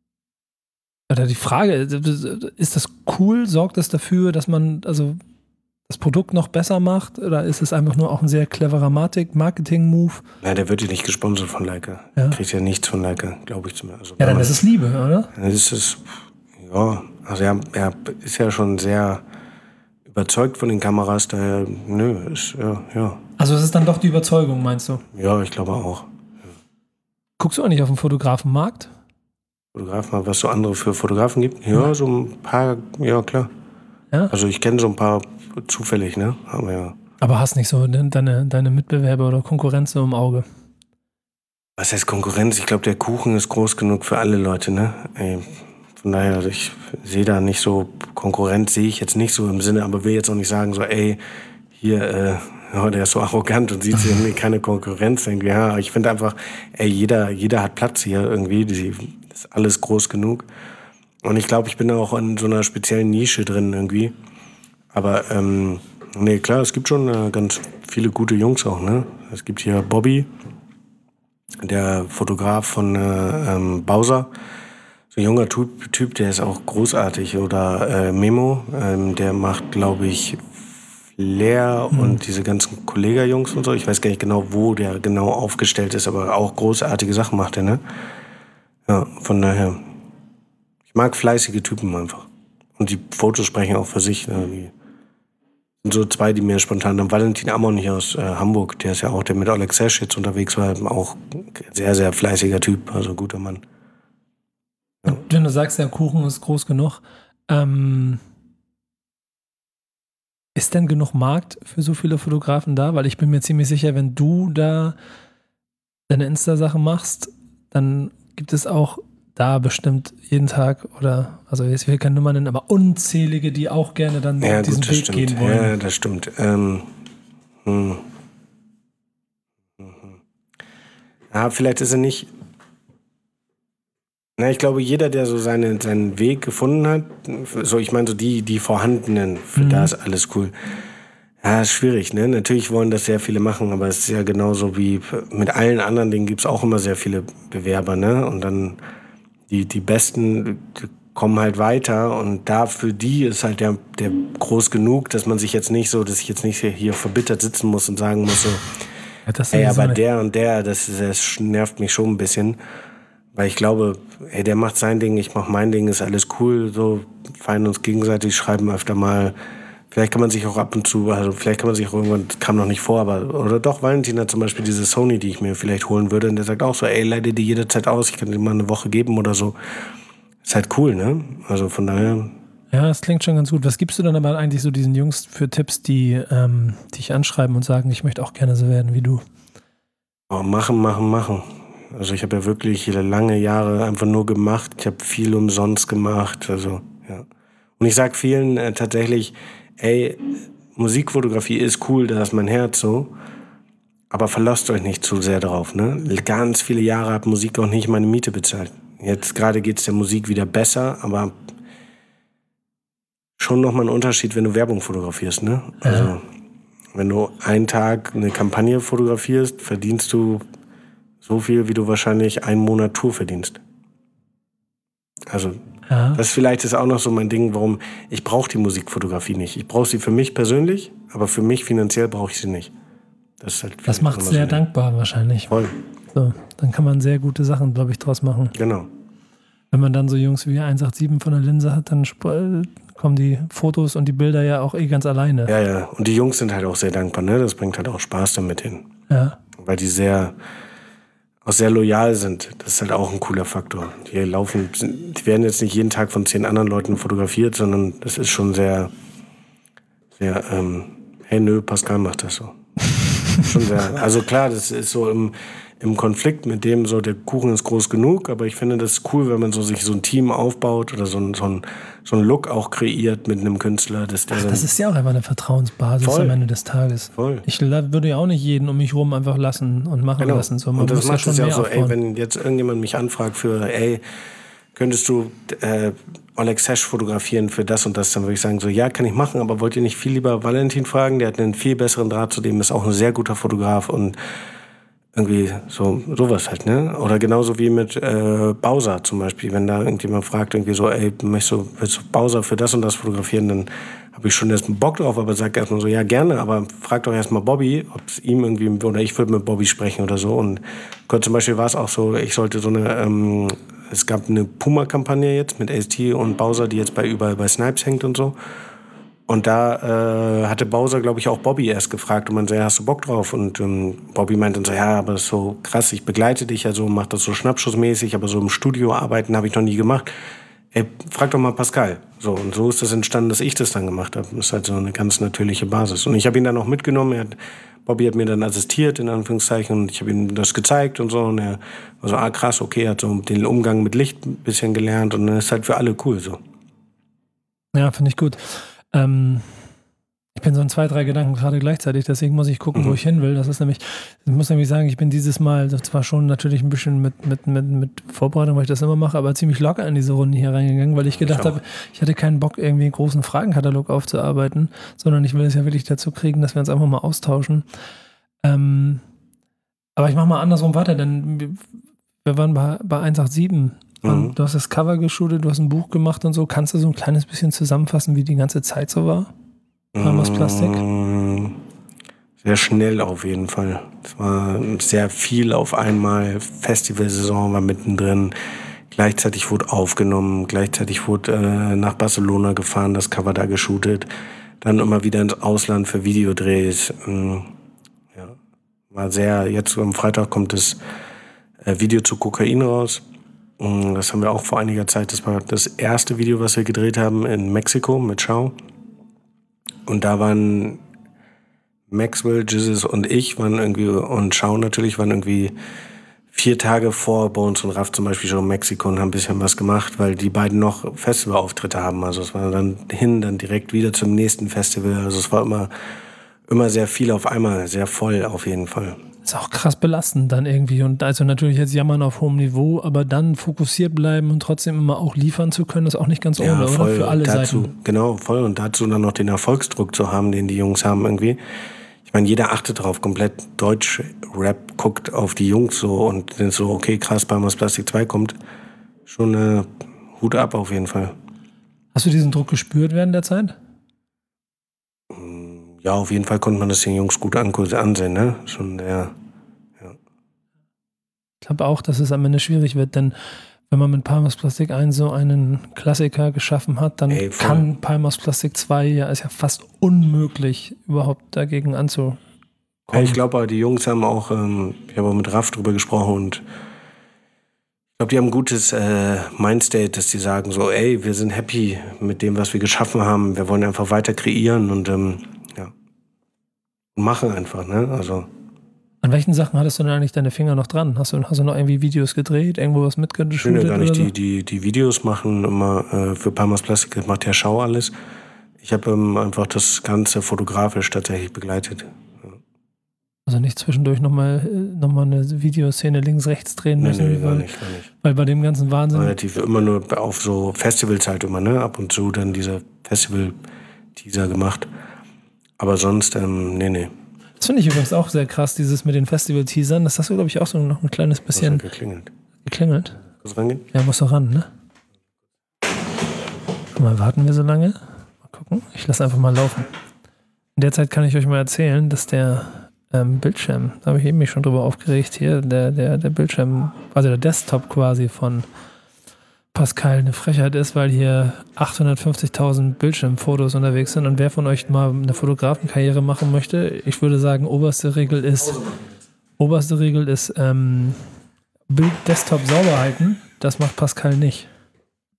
Oder die Frage, ist das cool? Sorgt das dafür, dass man also das Produkt noch besser macht? Oder ist es einfach nur auch ein sehr cleverer Marketing-Move? Nein, der wird ja nicht gesponsert von Leica. Ja. Kriegt ja nichts von Leica, glaube ich zumindest. Also, ja, dann ist es Liebe, oder? Dann ist es, ja, also er ist ja schon sehr überzeugt von den Kameras, daher, ja. Also es ist dann doch die Überzeugung, meinst du? Ja, ich glaube auch. Ja. Guckst du eigentlich auf den Fotografenmarkt? Fotografen, was so andere für Fotografen gibt? Ja, so ein paar, ja klar. Ja? Also ich kenne so ein paar zufällig, ne? Aber hast nicht so deine Mitbewerber oder Konkurrenz so im Auge? Was heißt Konkurrenz? Ich glaube, der Kuchen ist groß genug für alle Leute, ne? Von daher, also ich sehe da nicht so, Konkurrenz sehe ich jetzt nicht so im Sinne, aber will jetzt auch nicht sagen so, hier, der ist so arrogant und sieht irgendwie keine Konkurrenz. Ja, ich finde einfach, jeder hat Platz hier irgendwie, ist alles groß genug. Und ich glaube, ich bin auch in so einer speziellen Nische drin irgendwie. Aber, nee, klar, es gibt schon ganz viele gute Jungs auch, ne? Es gibt hier Bobby, der Fotograf von Bowser. So ein junger Typ, der ist auch großartig. Oder Memo, der macht, glaube ich, Flair und diese ganzen Kollega-Jungs und so. Ich weiß gar nicht genau, wo der genau aufgestellt ist, aber auch großartige Sachen macht er, ne? Ja, von daher. Ich mag fleißige Typen einfach. Und die Fotos sprechen auch für sich. Ne? Die sind so zwei, die mir spontan. Dann Valentin Amon hier aus Hamburg, der ist ja auch, der mit Oleg Sesh jetzt unterwegs war, auch sehr, sehr fleißiger Typ, also guter Mann. Ja. Wenn du sagst, der Kuchen ist groß genug, ist denn genug Markt für so viele Fotografen da? Weil ich bin mir ziemlich sicher, wenn du da deine Insta-Sache machst, dann gibt es auch da bestimmt jeden Tag oder, also jetzt will ich keine Nummer nennen, aber unzählige, die auch gerne dann diesen Weg gehen wollen. Ja, das stimmt. Ja, vielleicht ist er nicht. Na, ich glaube, jeder, der so seinen Weg gefunden hat, so ich meine so die vorhandenen, für da ist alles cool. Ja, ist schwierig, ne? Natürlich wollen das sehr viele machen, aber es ist ja genauso wie mit allen anderen Dingen gibt es auch immer sehr viele Bewerber, ne? Und dann die Besten kommen halt weiter und da für die ist halt der groß genug, dass man sich jetzt nicht so, dass ich jetzt nicht hier verbittert sitzen muss und sagen muss so, ja, aber der und der, das nervt mich schon ein bisschen. Weil ich glaube, der macht sein Ding, ich mach mein Ding, ist alles cool, so feiern uns gegenseitig, schreiben öfter mal. Vielleicht kann man sich auch ab und zu, also vielleicht kann man sich auch irgendwann, kam noch nicht vor, aber, oder doch, Valentin hat zum Beispiel diese Sony, die ich mir vielleicht holen würde, und der sagt auch so, leite die jederzeit aus, ich kann dir mal eine Woche geben oder so. Ist halt cool, ne? Also von daher. Ja, das klingt schon ganz gut. Was gibst du dann aber eigentlich so diesen Jungs für Tipps, die dich anschreiben und sagen, ich möchte auch gerne so werden wie du? Oh, machen. Also ich habe ja wirklich lange Jahre einfach nur gemacht. Ich habe viel umsonst gemacht. Also, ja. Und ich sage vielen tatsächlich, Musikfotografie ist cool, da ist mein Herz so. Aber verlasst euch nicht zu sehr drauf. Ne? Ganz viele Jahre hat Musik auch nicht meine Miete bezahlt. Jetzt gerade geht es der Musik wieder besser, aber schon nochmal ein Unterschied, wenn du Werbung fotografierst. Ne? Ja. Also wenn du einen Tag eine Kampagne fotografierst, verdienst du so viel, wie du wahrscheinlich einen Monat Tour verdienst. Also das vielleicht ist auch noch so mein Ding, warum ich brauche die Musikfotografie nicht. Ich brauche sie für mich persönlich, aber für mich finanziell brauche ich sie nicht. Das macht es sehr dankbar wahrscheinlich. Voll. So, dann kann man sehr gute Sachen, glaube ich, draus machen. Genau. Wenn man dann so Jungs wie 187 von der Linse hat, dann kommen die Fotos und die Bilder ja auch ganz alleine. Ja. Und die Jungs sind halt auch sehr dankbar, ne? Das bringt halt auch Spaß damit hin. Ja. Weil die sehr loyal sind. Das ist halt auch ein cooler Faktor. Die werden jetzt nicht jeden Tag von 10 anderen Leuten fotografiert, sondern das ist schon sehr, sehr, hey nö, Pascal macht das so. schon sehr. Also klar, das ist so im Konflikt mit dem so, der Kuchen ist groß genug, aber ich finde das cool, wenn man so sich so ein Team aufbaut oder so ein Look auch kreiert mit einem Künstler. Das ist ja auch einfach eine Vertrauensbasis am Ende des Tages. Voll. Ich würde ja auch nicht jeden um mich rum einfach lassen und machen lassen. So, und das macht es ja auch so, wenn jetzt irgendjemand mich anfragt für, könntest du Oleg Sesh fotografieren für das und das, dann würde ich sagen, so, ja, kann ich machen, aber wollt ihr nicht viel lieber Valentin fragen? Der hat einen viel besseren Draht zu dem, ist auch ein sehr guter Fotograf und irgendwie sowas halt, ne? Oder genauso wie mit Bowser zum Beispiel, wenn da irgendjemand fragt, irgendwie so, willst du Bowser für das und das fotografieren, dann habe ich schon erst Bock drauf, aber sag erstmal so, ja, gerne, aber frag doch erstmal Bobby, ob es ihm irgendwie, oder ich würde mit Bobby sprechen oder so. Und zum Beispiel war es auch so, ich sollte so es gab eine Puma-Kampagne jetzt mit AST und Bowser, die jetzt überall bei Snipes hängt und so. Und da hatte Bowser, glaube ich, auch Bobby erst gefragt und man so, hast du Bock drauf? Und Bobby meinte dann so, ja, aber das ist so krass, ich begleite dich ja so, mach das so schnappschussmäßig, aber so im Studio arbeiten habe ich noch nie gemacht. Frag doch mal Pascal. So, und so ist das entstanden, dass ich das dann gemacht habe. Das ist halt so eine ganz natürliche Basis. Und ich habe ihn dann auch mitgenommen, Bobby hat mir dann assistiert, in Anführungszeichen, und ich habe ihm das gezeigt und so. Und er war so, krass, okay, er hat so den Umgang mit Licht ein bisschen gelernt und dann ist halt für alle cool so. Ja, finde ich gut. Ich bin so in 2, 3 Gedanken gerade gleichzeitig, deswegen muss ich gucken, wo ich hin will. Ich muss nämlich sagen, ich bin dieses Mal zwar schon natürlich ein bisschen mit Vorbereitung, weil ich das immer mache, aber ziemlich locker in diese Runde hier reingegangen, weil ich gedacht habe, ich hatte keinen Bock, irgendwie einen großen Fragenkatalog aufzuarbeiten, sondern ich will es ja wirklich dazu kriegen, dass wir uns einfach mal austauschen. Aber ich mache mal andersrum weiter, denn wir waren bei 187. Und du hast das Cover geshootet, du hast ein Buch gemacht und so. Kannst du so ein kleines bisschen zusammenfassen, wie die ganze Zeit so war? Palmas Plastik? Sehr schnell auf jeden Fall. Es war sehr viel auf einmal. Festivalsaison war mittendrin. Gleichzeitig wurde aufgenommen. Gleichzeitig wurde nach Barcelona gefahren, das Cover da geshootet. Dann immer wieder ins Ausland für Videodrehs. War jetzt am Freitag kommt das Video zu Kokain raus. Das haben wir auch vor einiger Zeit, das war das erste Video, was wir gedreht haben in Mexiko mit Schau. Und da waren Maxwell, Jesus und ich und Schau natürlich waren irgendwie 4 Tage vor Bones und Raff zum Beispiel schon in Mexiko und haben ein bisschen was gemacht, weil die beiden noch Festivalauftritte haben. Also es war dann direkt wieder zum nächsten Festival. Also es war immer sehr viel auf einmal, sehr voll auf jeden Fall. Ist auch krass belastend dann irgendwie und also natürlich jetzt jammern auf hohem Niveau, aber dann fokussiert bleiben und trotzdem immer auch liefern zu können, ist auch nicht ganz ohne, voll, oder? Für alle Seiten. Genau, voll. Und dazu dann noch den Erfolgsdruck zu haben, den die Jungs haben irgendwie. Ich meine, jeder achtet drauf, komplett Deutsch-Rap guckt auf die Jungs so und denkt so, okay, krass, Palmas Plastik 2 kommt. Schon Hut ab auf jeden Fall. Hast du diesen Druck gespürt während der Zeit? Ja, auf jeden Fall konnte man das den Jungs gut ansehen, ne? Schon ja. Ich glaube auch, dass es am Ende schwierig wird, denn wenn man mit Palmas Plastik 1 so einen Klassiker geschaffen hat, dann kann Palmas Plastik 2 ist ja fast unmöglich, überhaupt dagegen anzukommen. Ja, ich glaube, die Jungs haben auch, ich habe auch mit Raff drüber gesprochen und ich glaube, die haben ein gutes Mindstate, dass die sagen so, wir sind happy mit dem, was wir geschaffen haben, wir wollen einfach weiter kreieren und machen einfach, ne? Also. An welchen Sachen hattest du denn eigentlich deine Finger noch dran? Hast du noch irgendwie Videos gedreht, irgendwo was mitgeschootet? Ich will ja gar nicht die Videos machen immer für Palmas Plastik, das macht ja Schau alles. Ich habe einfach das Ganze fotografisch tatsächlich begleitet. Ja. Also nicht zwischendurch nochmal eine Videoszene links, rechts drehen müssen? Nee, gar nicht. Weil bei dem ganzen Wahnsinn... Relativ immer nur auf so Festivals halt immer, ne? Ab und zu dann diese Festival-Teaser gemacht. Aber sonst, nee. Das finde ich übrigens auch sehr krass, dieses mit den Festival-Teasern. Das hast du, glaube ich, auch so noch ein kleines bisschen... Geklingelt? Kannst du rangehen? Ja, musst du ran, ne? Mal warten wir so lange. Mal gucken. Ich lasse einfach mal laufen. In der Zeit kann ich euch mal erzählen, dass der Bildschirm, da habe ich eben mich schon drüber aufgeregt, hier, der Bildschirm, also der Desktop quasi von Pascal eine Frechheit ist, weil hier 850.000 Bildschirmfotos unterwegs sind und wer von euch mal eine Fotografenkarriere machen möchte, ich würde sagen, oberste Regel ist Desktop sauber halten. Das macht Pascal nicht.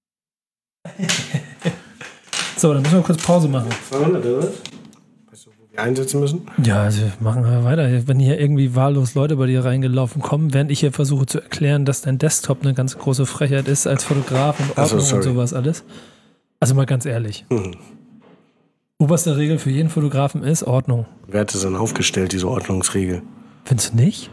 So, dann müssen wir kurz Pause machen. 200 oder was? einsetzen müssen? Ja, also machen wir weiter. Wenn hier irgendwie wahllos Leute bei dir reingelaufen kommen, während ich hier versuche zu erklären, dass dein Desktop eine ganz große Frechheit ist als Fotograf und Ordnung und sowas alles. Also mal ganz ehrlich. Oberste Regel für jeden Fotografen ist Ordnung. Wer hat das dann aufgestellt, diese Ordnungsregel? Findest du nicht?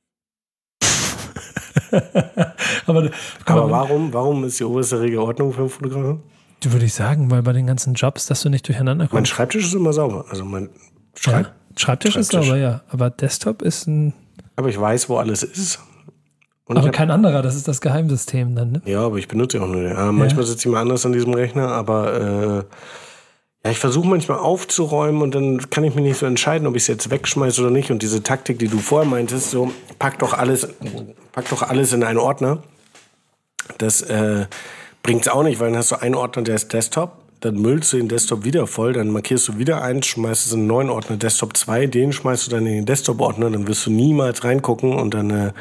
Aber warum ist die oberste Regel Ordnung für einen Fotografen? Würde ich sagen, weil bei den ganzen Jobs, dass du nicht durcheinander kommst. Mein Schreibtisch ist immer sauber. Also mein Schreibtisch ist sauber, ja. Aber Desktop ist ein... Aber ich weiß, wo alles ist. Und aber kein anderer, das ist das Geheimsystem dann, ne? Ja, aber ich benutze auch nur den. Manchmal sitze ich mal anders an diesem Rechner, aber ich versuche manchmal aufzuräumen und dann kann ich mich nicht so entscheiden, ob ich es jetzt wegschmeiße oder nicht. Und diese Taktik, die du vorher meintest, so pack doch alles in einen Ordner. Das bringt es auch nicht, weil dann hast du einen Ordner, der ist Desktop, dann müllst du den Desktop wieder voll, dann markierst du wieder einen, schmeißt es in einen neuen Ordner, Desktop 2, den schmeißt du dann in den Desktop-Ordner, dann wirst du niemals reingucken und dann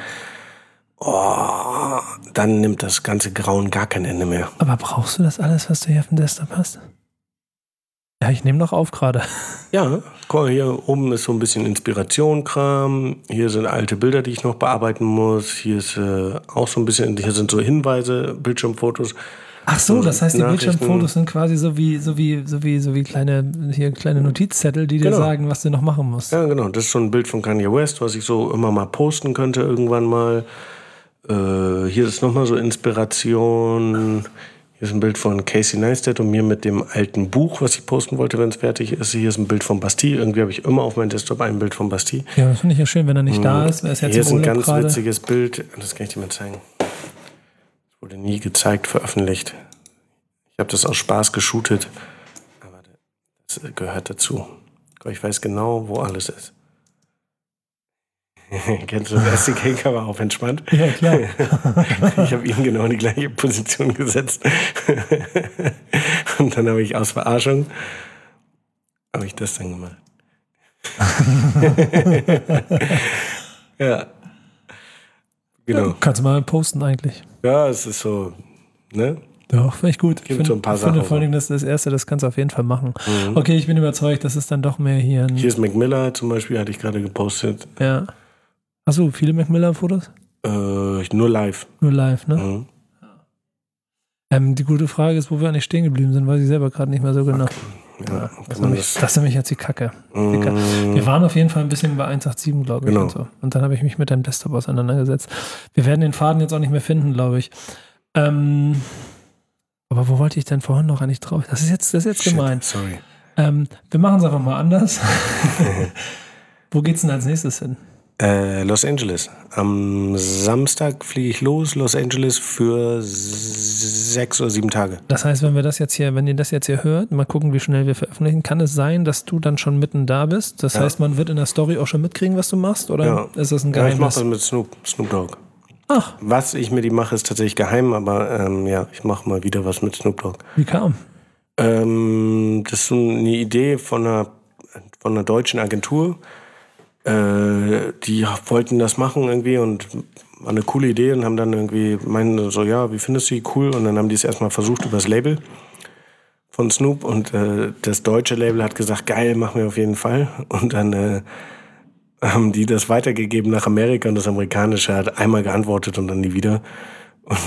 dann nimmt das ganze Grauen gar kein Ende mehr. Aber brauchst du das alles, was du hier auf dem Desktop hast? Ja, ich nehme noch auf gerade. Ja, hier oben ist so ein bisschen Inspiration-Kram. Hier sind alte Bilder, die ich noch bearbeiten muss. Hier ist auch so ein bisschen, hier sind so Hinweise, Bildschirmfotos. Ach so, das heißt, die Bildschirmfotos sind quasi so wie kleine Notizzettel, die dir sagen, was du noch machen musst. Ja, genau. Das ist so ein Bild von Kanye West, was ich so immer mal posten könnte irgendwann mal. Hier ist nochmal so Inspiration. Hier ist ein Bild von Casey Neistat und mir mit dem alten Buch, was ich posten wollte, wenn es fertig ist. Hier ist ein Bild von Bastille. Irgendwie habe ich immer auf meinem Desktop ein Bild von Bastille. Ja, das finde ich ja schön, wenn er nicht da ist. Er ist jetzt hier ist ein ganz witziges Bild. Das kann ich dir mal zeigen. Das wurde nie gezeigt, veröffentlicht. Ich habe das aus Spaß geshootet. Aber das gehört dazu. Ich weiß genau, wo alles ist. Kennst du das erste Cake-Cover auf entspannt? Ja, klar. Ich habe ihn genau in die gleiche Position gesetzt. Und dann habe ich aus Verarschung das dann gemacht. Ja. Genau. Ja, kannst du mal posten eigentlich. Ja, es ist so, ne? Doch, finde ich gut. Gibt so ein paar Sachen. Ich finde vor allem, das erste, das kannst du auf jeden Fall machen. Okay, ich bin überzeugt, das ist dann doch mehr hier. Hier ist Mac Miller zum Beispiel, hatte ich gerade gepostet. Ja. Hast du viele Mac Miller-Fotos? Nur live. Nur live, ne? Die gute Frage ist, wo wir eigentlich stehen geblieben sind, weiß ich selber gerade nicht mehr so genau. Ja, das ist nämlich jetzt die Kacke. Wir waren auf jeden Fall ein bisschen bei 187, glaube ich. Genau. Und so. Und dann habe ich mich mit deinem Desktop auseinandergesetzt. Wir werden den Faden jetzt auch nicht mehr finden, glaube ich. Aber wo wollte ich denn vorhin noch eigentlich drauf? Das ist jetzt gemein. Sorry. Wir machen es einfach mal anders. Wo geht's denn als nächstes hin? Los Angeles. Am Samstag fliege ich los, Los Angeles für 6 oder 7 Tage. Das heißt, wenn ihr das jetzt hier hört, mal gucken, wie schnell wir veröffentlichen, kann es sein, dass du dann schon mitten da bist? Das heißt, man wird in der Story auch schon mitkriegen, was du machst? Oder ist das ein Geheimnis? Ja, ich mache das mit Snoop Dogg. Ach. Was ich mit ihm mache, ist tatsächlich geheim, aber ich mache mal wieder was mit Snoop Dogg. Wie kam? Das ist so eine Idee von einer deutschen Agentur. Die wollten das machen irgendwie und war eine coole Idee und haben dann irgendwie meinten so, ja, wie findest du die cool? Und dann haben die es erstmal versucht über das Label von Snoop und das deutsche Label hat gesagt, geil, machen wir auf jeden Fall. Und dann haben die das weitergegeben nach Amerika und das amerikanische hat einmal geantwortet und dann nie wieder. Und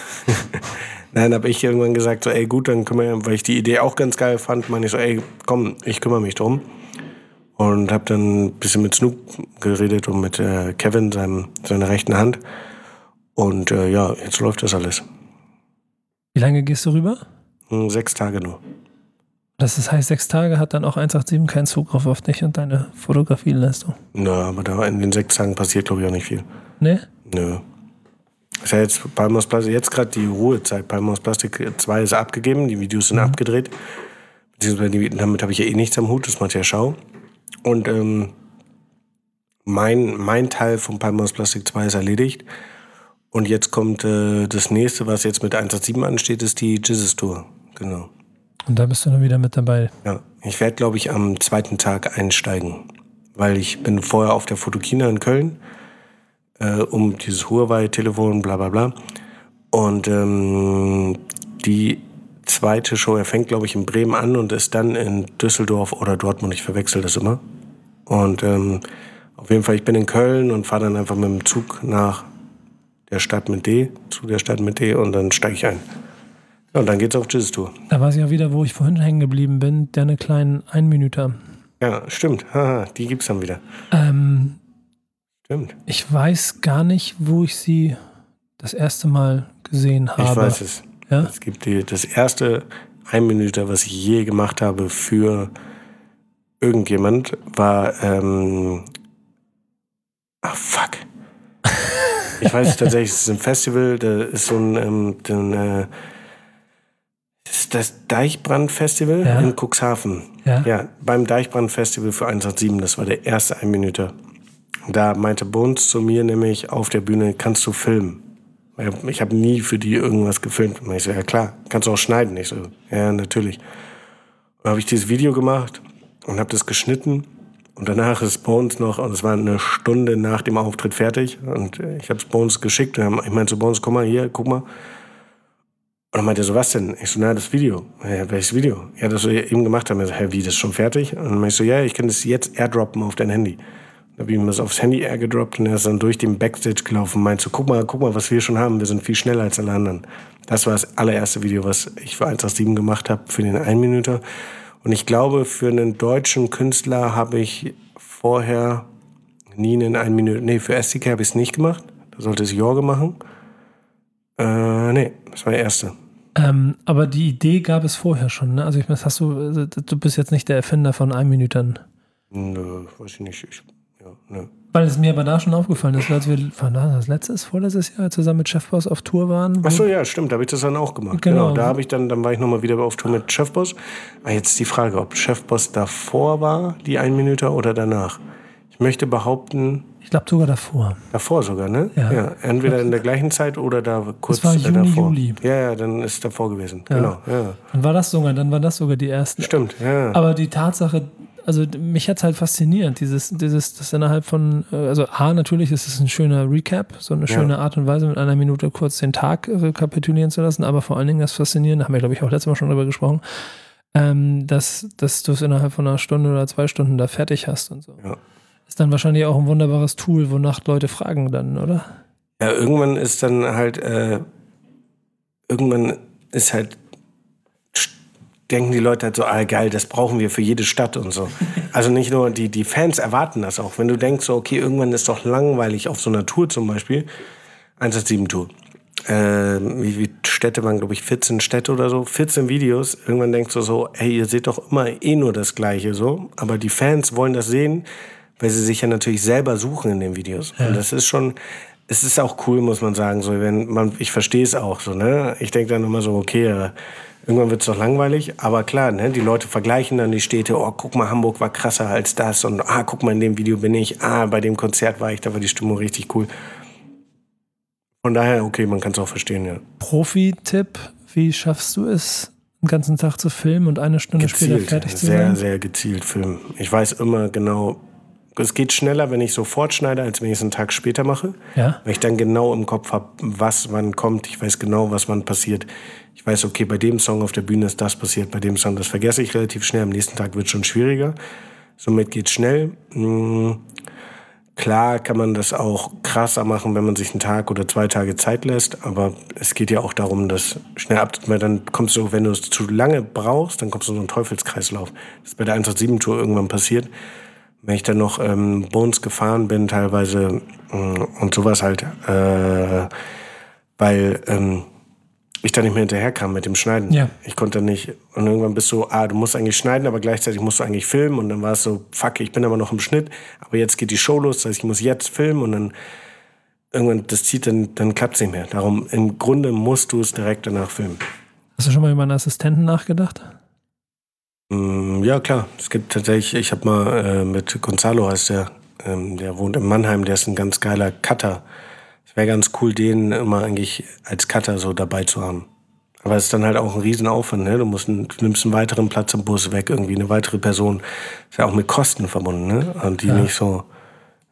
dann habe ich irgendwann gesagt, so, ey gut, dann weil ich die Idee auch ganz geil fand, meine ich so, ey komm, ich kümmere mich drum. Und habe dann ein bisschen mit Snoop geredet und mit Kevin, seiner rechten Hand. Und jetzt läuft das alles. Wie lange gehst du rüber? 6 Tage nur. Das heißt, 6 Tage hat dann auch 187 keinen Zugriff auf dich und deine Fotografieleistung? Na, aber da in den 6 Tagen passiert, glaube ich, auch nicht viel. Nee? Nö. Ist ja jetzt Palmos Plastik, jetzt gerade die Ruhezeit. Palmos Plastik 2 ist abgegeben, die Videos sind abgedreht. Beziehungsweise damit habe ich ja eh nichts am Hut, das macht ja Schau. Und mein Teil von Palmos Plastik 2 ist erledigt. Und jetzt kommt das nächste, was jetzt mit 187 ansteht, ist die Jesus Tour. Genau. Und da bist du dann wieder mit dabei? Ja, ich werde, glaube ich, am 2. Tag einsteigen. Weil ich bin vorher auf der Fotokina in Köln, um dieses Huawei-Telefon, bla bla bla. Und die zweite Show. Er fängt, glaube ich, in Bremen an und ist dann in Düsseldorf oder Dortmund. Ich verwechsel das immer. Und auf jeden Fall, ich bin in Köln und fahre dann einfach mit dem Zug nach der Stadt mit D, zu der Stadt mit D und dann steige ich ein. Ja, und dann geht's auf Jesus Tour. Da weiß ich auch wieder, wo ich vorhin hängen geblieben bin, der eine kleinen 1-Minüter. Ja, stimmt. Haha, die gibt's dann wieder. Stimmt. Ich weiß gar nicht, wo ich sie das erste Mal gesehen habe. Ich weiß es. Ja? Es gibt das erste 1-Minüter, was ich je gemacht habe für irgendjemand, war fuck. Ich weiß tatsächlich, es ist ein Festival, da ist so ein ist das Deichbrand-Festival in Cuxhaven. Ja, beim Deichbrand-Festival für 187, das war der erste 1-Minüter. Da meinte Bones zu mir nämlich auf der Bühne, kannst du filmen? Ich habe nie für die irgendwas gefilmt. Und ich so, ja klar, kannst du auch schneiden. Ich so, ja, natürlich. Und habe ich dieses Video gemacht und habe das geschnitten. Und danach ist Bones noch, und es war eine Stunde nach dem Auftritt fertig. Und ich habe es Bones geschickt. Und ich meinte so, Bones, guck mal hier, guck mal. Und dann meinte er so, was denn? Ich so, na, das Video. Ja, welches Video? Ja, das wir eben gemacht haben. Er so, hä, wie, das ist schon fertig? Und dann meinte ich so, ja, ich kann das jetzt airdroppen auf dein Handy. Da habe ich ihm das aufs Handy gedroppt und er ist dann durch den Backstage gelaufen und meinte so, guck mal, was wir schon haben, wir sind viel schneller als alle anderen. Das war das allererste Video, was ich für 187 gemacht habe, für den 1-Minüter. Und ich glaube, für einen deutschen Künstler habe ich vorher nie einen 1-Minüter, nee, für SDK habe ich es nicht gemacht, da sollte es Jorge machen. Nee, das war der erste. Aber die Idee gab es vorher schon, ne? Also ich meine, du bist jetzt nicht der Erfinder von 1-Minütern. Nö, weiß ich nicht. Ne. Weil es mir aber da schon aufgefallen ist, als wir vorletztes Jahr zusammen mit Chefboss auf Tour waren. Achso, ja, stimmt, da habe ich das dann auch gemacht. Genau, da habe ich dann war ich nochmal wieder auf Tour mit Chefboss. Aber jetzt die Frage, ob Chefboss davor war, die 1-Minüter, oder danach. Ich möchte behaupten... Ich glaube sogar davor. Davor sogar, ne? Ja. Entweder in der gleichen Zeit oder da kurz davor. Das war Juni, davor. Juli. Ja, dann ist es davor gewesen. Ja. Genau, ja. Dann war das sogar die ersten. Stimmt, ja. Aber die Tatsache... Also mich hat es halt fasziniert, das innerhalb von, also natürlich ist es ein schöner Recap, so eine schöne Art und Weise, mit einer Minute kurz den Tag rekapitulieren zu lassen, aber vor allen Dingen das Faszinierende, haben wir glaube ich auch letztes Mal schon darüber gesprochen, dass du es innerhalb von einer Stunde oder 2 Stunden da fertig hast und so. Ja. Ist dann wahrscheinlich auch ein wunderbares Tool, wonach Leute fragen dann, oder? Ja, irgendwann ist denken die Leute halt so, geil, das brauchen wir für jede Stadt und so. Also nicht nur, die Fans erwarten das auch. Wenn du denkst, so, okay, irgendwann ist doch langweilig auf so einer Tour zum Beispiel, 187-Tour. Wie Städte waren, glaube ich, 14 Städte oder so, 14 Videos. Irgendwann denkst du so, hey, ihr seht doch immer nur das Gleiche so. Aber die Fans wollen das sehen, weil sie sich ja natürlich selber suchen in den Videos. Ja. Und das ist schon... Es ist auch cool, muss man sagen. So, ich verstehe es auch so, ne? Ich denke dann immer so, okay, irgendwann wird es doch langweilig. Aber klar, ne? Die Leute vergleichen dann die Städte. Oh, guck mal, Hamburg war krasser als das. Und guck mal, in dem Video bin ich. Bei dem Konzert war ich, da war die Stimmung richtig cool. Von daher, okay, man kann es auch verstehen, ja. Profi-Tipp, wie schaffst du es, einen ganzen Tag zu filmen und eine Stunde später fertig zu sein? Sehr, sehr gezielt filmen. Ich weiß immer genau... Es geht schneller, wenn ich sofort schneide, als wenn ich es einen Tag später mache. Ja. Weil ich dann genau im Kopf habe, was wann kommt. Ich weiß genau, was wann passiert. Ich weiß, okay, bei dem Song auf der Bühne ist das passiert, bei dem Song, das vergesse ich relativ schnell. Am nächsten Tag wird es schon schwieriger. Somit geht es schnell. Klar kann man das auch krasser machen, wenn man sich einen Tag oder 2 Tage Zeit lässt. Aber es geht ja auch darum, das schnell weil dann kommst du, wenn du es zu lange brauchst, dann kommst du in so einen Teufelskreislauf. Das ist bei der 187-Tour irgendwann passiert. Wenn ich dann noch Bones gefahren bin teilweise und sowas halt, weil ich dann nicht mehr hinterherkam mit dem Schneiden. Ja. Ich konnte dann nicht, und irgendwann bist du, du musst eigentlich schneiden, aber gleichzeitig musst du eigentlich filmen und dann war es so, fuck, ich bin aber noch im Schnitt, aber jetzt geht die Show los, das heißt, ich muss jetzt filmen und dann irgendwann, das zieht, dann klappt es nicht mehr. Darum, im Grunde musst du es direkt danach filmen. Hast du schon mal über einen Assistenten nachgedacht? Ja, klar. Es gibt tatsächlich, ich habe mal mit Gonzalo, heißt der wohnt in Mannheim, der ist ein ganz geiler Cutter. Es wäre ganz cool, den immer eigentlich als Cutter so dabei zu haben. Aber es ist dann halt auch ein Riesenaufwand, ne? Du nimmst einen weiteren Platz im Bus weg, irgendwie eine weitere Person. Ist ja auch mit Kosten verbunden, ne? Und die nicht so,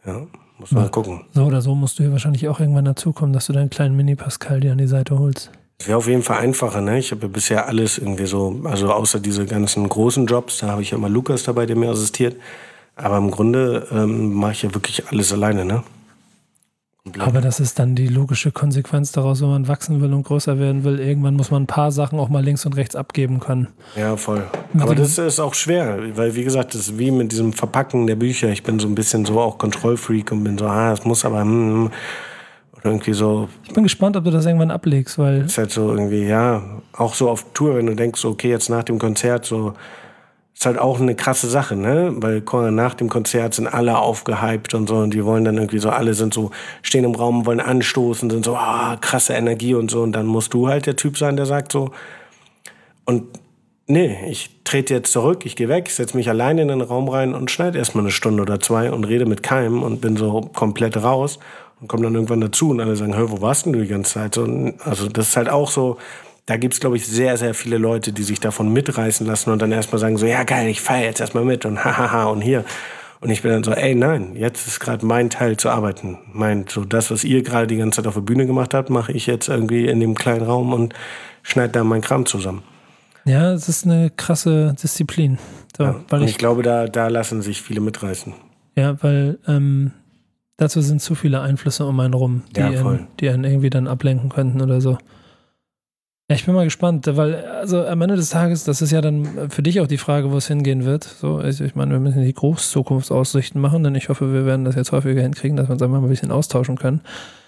muss man mal gucken. So oder so musst du hier wahrscheinlich auch irgendwann dazukommen, dass du deinen kleinen Mini-Pascal dir an die Seite holst. Das wäre auf jeden Fall einfacher, ne? Ich habe ja bisher alles irgendwie so, also außer diese ganzen großen Jobs, da habe ich ja immer Lukas dabei, der mir assistiert. Aber im Grunde mache ich ja wirklich alles alleine, ne? Aber das ist dann die logische Konsequenz daraus, wenn man wachsen will und größer werden will. Irgendwann muss man ein paar Sachen auch mal links und rechts abgeben können. Ja, voll. Aber das ist auch schwer, weil wie gesagt, das ist wie mit diesem Verpacken der Bücher. Ich bin so ein bisschen so auch Kontrollfreak und bin so, das muss aber oder irgendwie so. Ich bin gespannt, ob du das irgendwann ablegst, weil... Ist halt so irgendwie, ja, auch so auf Tour, wenn du denkst, so, okay, jetzt nach dem Konzert so... Ist halt auch eine krasse Sache, ne? Weil nach dem Konzert sind alle aufgehypt und so und die wollen dann irgendwie so, alle sind so, stehen im Raum, wollen anstoßen, sind so, krasse Energie und so und dann musst du halt der Typ sein, der sagt so, und nee, ich trete jetzt zurück, ich gehe weg, setze mich alleine in den Raum rein und schneide erstmal eine Stunde oder 2 und rede mit keinem und bin so komplett raus und komme dann irgendwann dazu und alle sagen, hey, wo warst denn du die ganze Zeit? So, also das ist halt auch so, da gibt es, glaube ich, sehr, sehr viele Leute, die sich davon mitreißen lassen und dann erstmal sagen so, ja geil, ich feiere jetzt erstmal mit und hahaha und hier. Und ich bin dann so, ey, nein, jetzt ist gerade mein Teil zu arbeiten. So das, was ihr gerade die ganze Zeit auf der Bühne gemacht habt, mache ich jetzt irgendwie in dem kleinen Raum und schneide da meinen Kram zusammen. Ja, es ist eine krasse Disziplin. So, ja, weil ich glaube, da lassen sich viele mitreißen. Ja, weil dazu sind zu viele Einflüsse um einen rum, die einen irgendwie dann ablenken könnten oder so. Ja, ich bin mal gespannt, weil also am Ende des Tages, das ist ja dann für dich auch die Frage, wo es hingehen wird. So, also ich meine, wir müssen die Großzukunftsaussichten machen, denn ich hoffe, wir werden das jetzt häufiger hinkriegen, dass wir uns einfach mal ein bisschen austauschen können.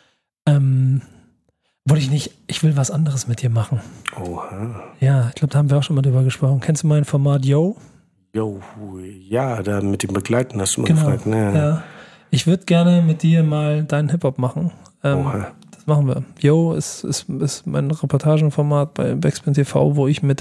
Ich will was anderes mit dir machen. Oha. Ja, ich glaube, da haben wir auch schon mal drüber gesprochen. Kennst du mein Format Yo? Yo, ja, da mit dem Begleiten hast du mal gefragt. Ne? Ja. Ich würde gerne mit dir mal deinen Hip-Hop machen. Oha. Das machen wir. Yo ist mein Reportagenformat bei Backspin TV, wo es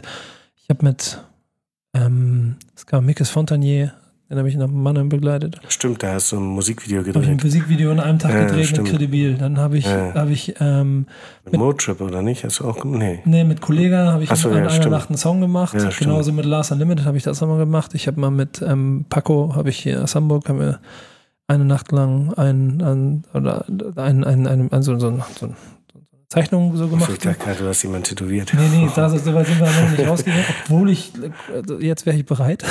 gab Mikes Fontanier, den habe ich nach Mannheim begleitet. Stimmt, da hast du ein Musikvideo gedreht. Habe ich ein Musikvideo in einem Tag gedreht stimmt. mit Credibil. Dann habe ich mit Motrip oder nicht? Hast du auch Nee, mit Kollega habe ich an einer Nacht einen Song gemacht. Ja, genauso mit Lars Unlimited habe ich das nochmal gemacht. Ich habe mal mit Paco, habe ich hier aus Hamburg, haben wir eine Nacht lang so eine Zeichnung so gemacht. Ich dachte, du hast jemanden tätowiert. Nee, so weit sind wir noch nicht rausgegangen, obwohl jetzt wäre ich bereit.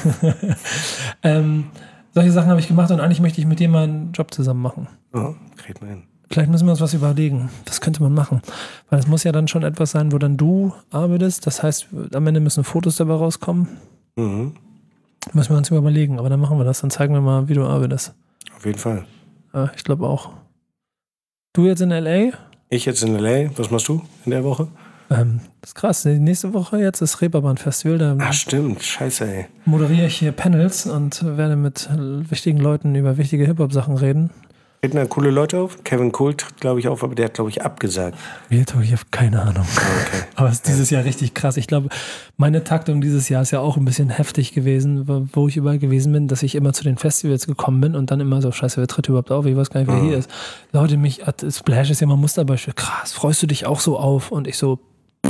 Solche Sachen habe ich gemacht und eigentlich möchte ich mit dir mal einen Job zusammen machen. Oh, kriegt man hin. Vielleicht müssen wir uns was überlegen. Was könnte man machen? Weil es muss ja dann schon etwas sein, wo dann du arbeitest. Das heißt, am Ende müssen Fotos dabei rauskommen. Mhm. Müssen wir uns überlegen. Aber dann machen wir das. Dann zeigen wir mal, wie du arbeitest. Auf jeden Fall. Ja, ich glaube auch. Du jetzt in L.A.? Ich jetzt in L.A. Was machst du in der Woche? Das ist krass. Nächste Woche jetzt ist Reeperbahn-Festival. Da stimmt. Scheiße, ey. Moderiere ich hier Panels und werde mit wichtigen Leuten über wichtige Hip-Hop-Sachen reden. Treten da coole Leute auf? Kevin Cole tritt, glaube ich, auf, aber der hat, glaube ich, abgesagt. Ich habe keine Ahnung. Okay. Aber es ist dieses Jahr richtig krass. Ich glaube, meine Taktung dieses Jahr ist ja auch ein bisschen heftig gewesen, wo ich überall gewesen bin, dass ich immer zu den Festivals gekommen bin und dann immer so, scheiße, wer tritt überhaupt auf? Ich weiß gar nicht, wer hier ist. Leute, Splash ist ja mal ein Musterbeispiel. Krass, freust du dich auch so auf? Und ich so,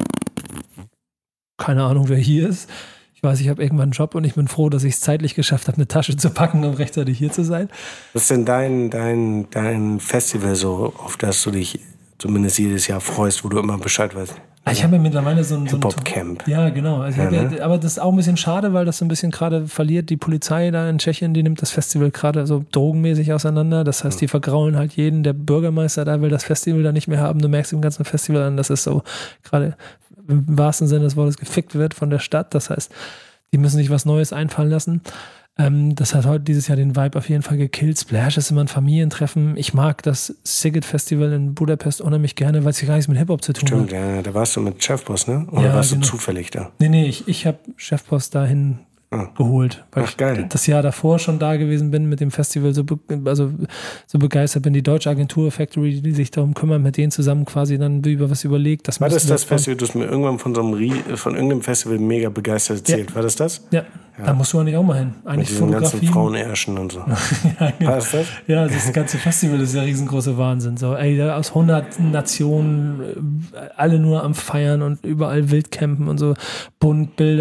keine Ahnung, wer hier ist. Ich weiß, ich habe irgendwann einen Job und ich bin froh, dass ich es zeitlich geschafft habe, eine Tasche zu packen, um rechtzeitig hier zu sein. Was ist denn dein Festival so, auf das du dich zumindest jedes Jahr freust, wo du immer Bescheid weißt? Ich habe ja mittlerweile so ein Hip-Hop-Camp. Ja, genau. Also aber das ist auch ein bisschen schade, weil das so ein bisschen gerade verliert. Die Polizei da in Tschechien, die nimmt das Festival gerade so drogenmäßig auseinander. Das heißt, die vergraulen halt jeden. Der Bürgermeister da will das Festival da nicht mehr haben. Du merkst im ganzen Festival an, dass es so gerade im wahrsten Sinne des Wortes gefickt wird von der Stadt. Das heißt, die müssen sich was Neues einfallen lassen. Das hat heute dieses Jahr den Vibe auf jeden Fall gekillt. Splash ist immer ein Familientreffen. Ich mag das Siget Festival in Budapest unheimlich gerne, weil es gar nichts mit Hip-Hop zu tun hat. Stimmt, ja, da warst du mit Chefboss, ne? Oder warst du zufällig da? Nee, ich habe Chefboss dahin geholt, weil ich das Jahr davor schon da gewesen bin mit dem Festival, so begeistert bin. Die deutsche Agentur Factory, die sich darum kümmert, mit denen zusammen quasi dann über was überlegt. War das Festival, du hast mir irgendwann von irgendeinem Festival mega begeistert erzählt, war das? Ja, da musst du eigentlich auch mal hin. Eigentlich mit diesen ganzen Frauenärschen und so. Ja, genau. War das? Ja, das ganze Festival ist der riesengroße Wahnsinn. So, aus 100 Nationen, alle nur am Feiern und überall Wildcampen und so, bunt, Bilder,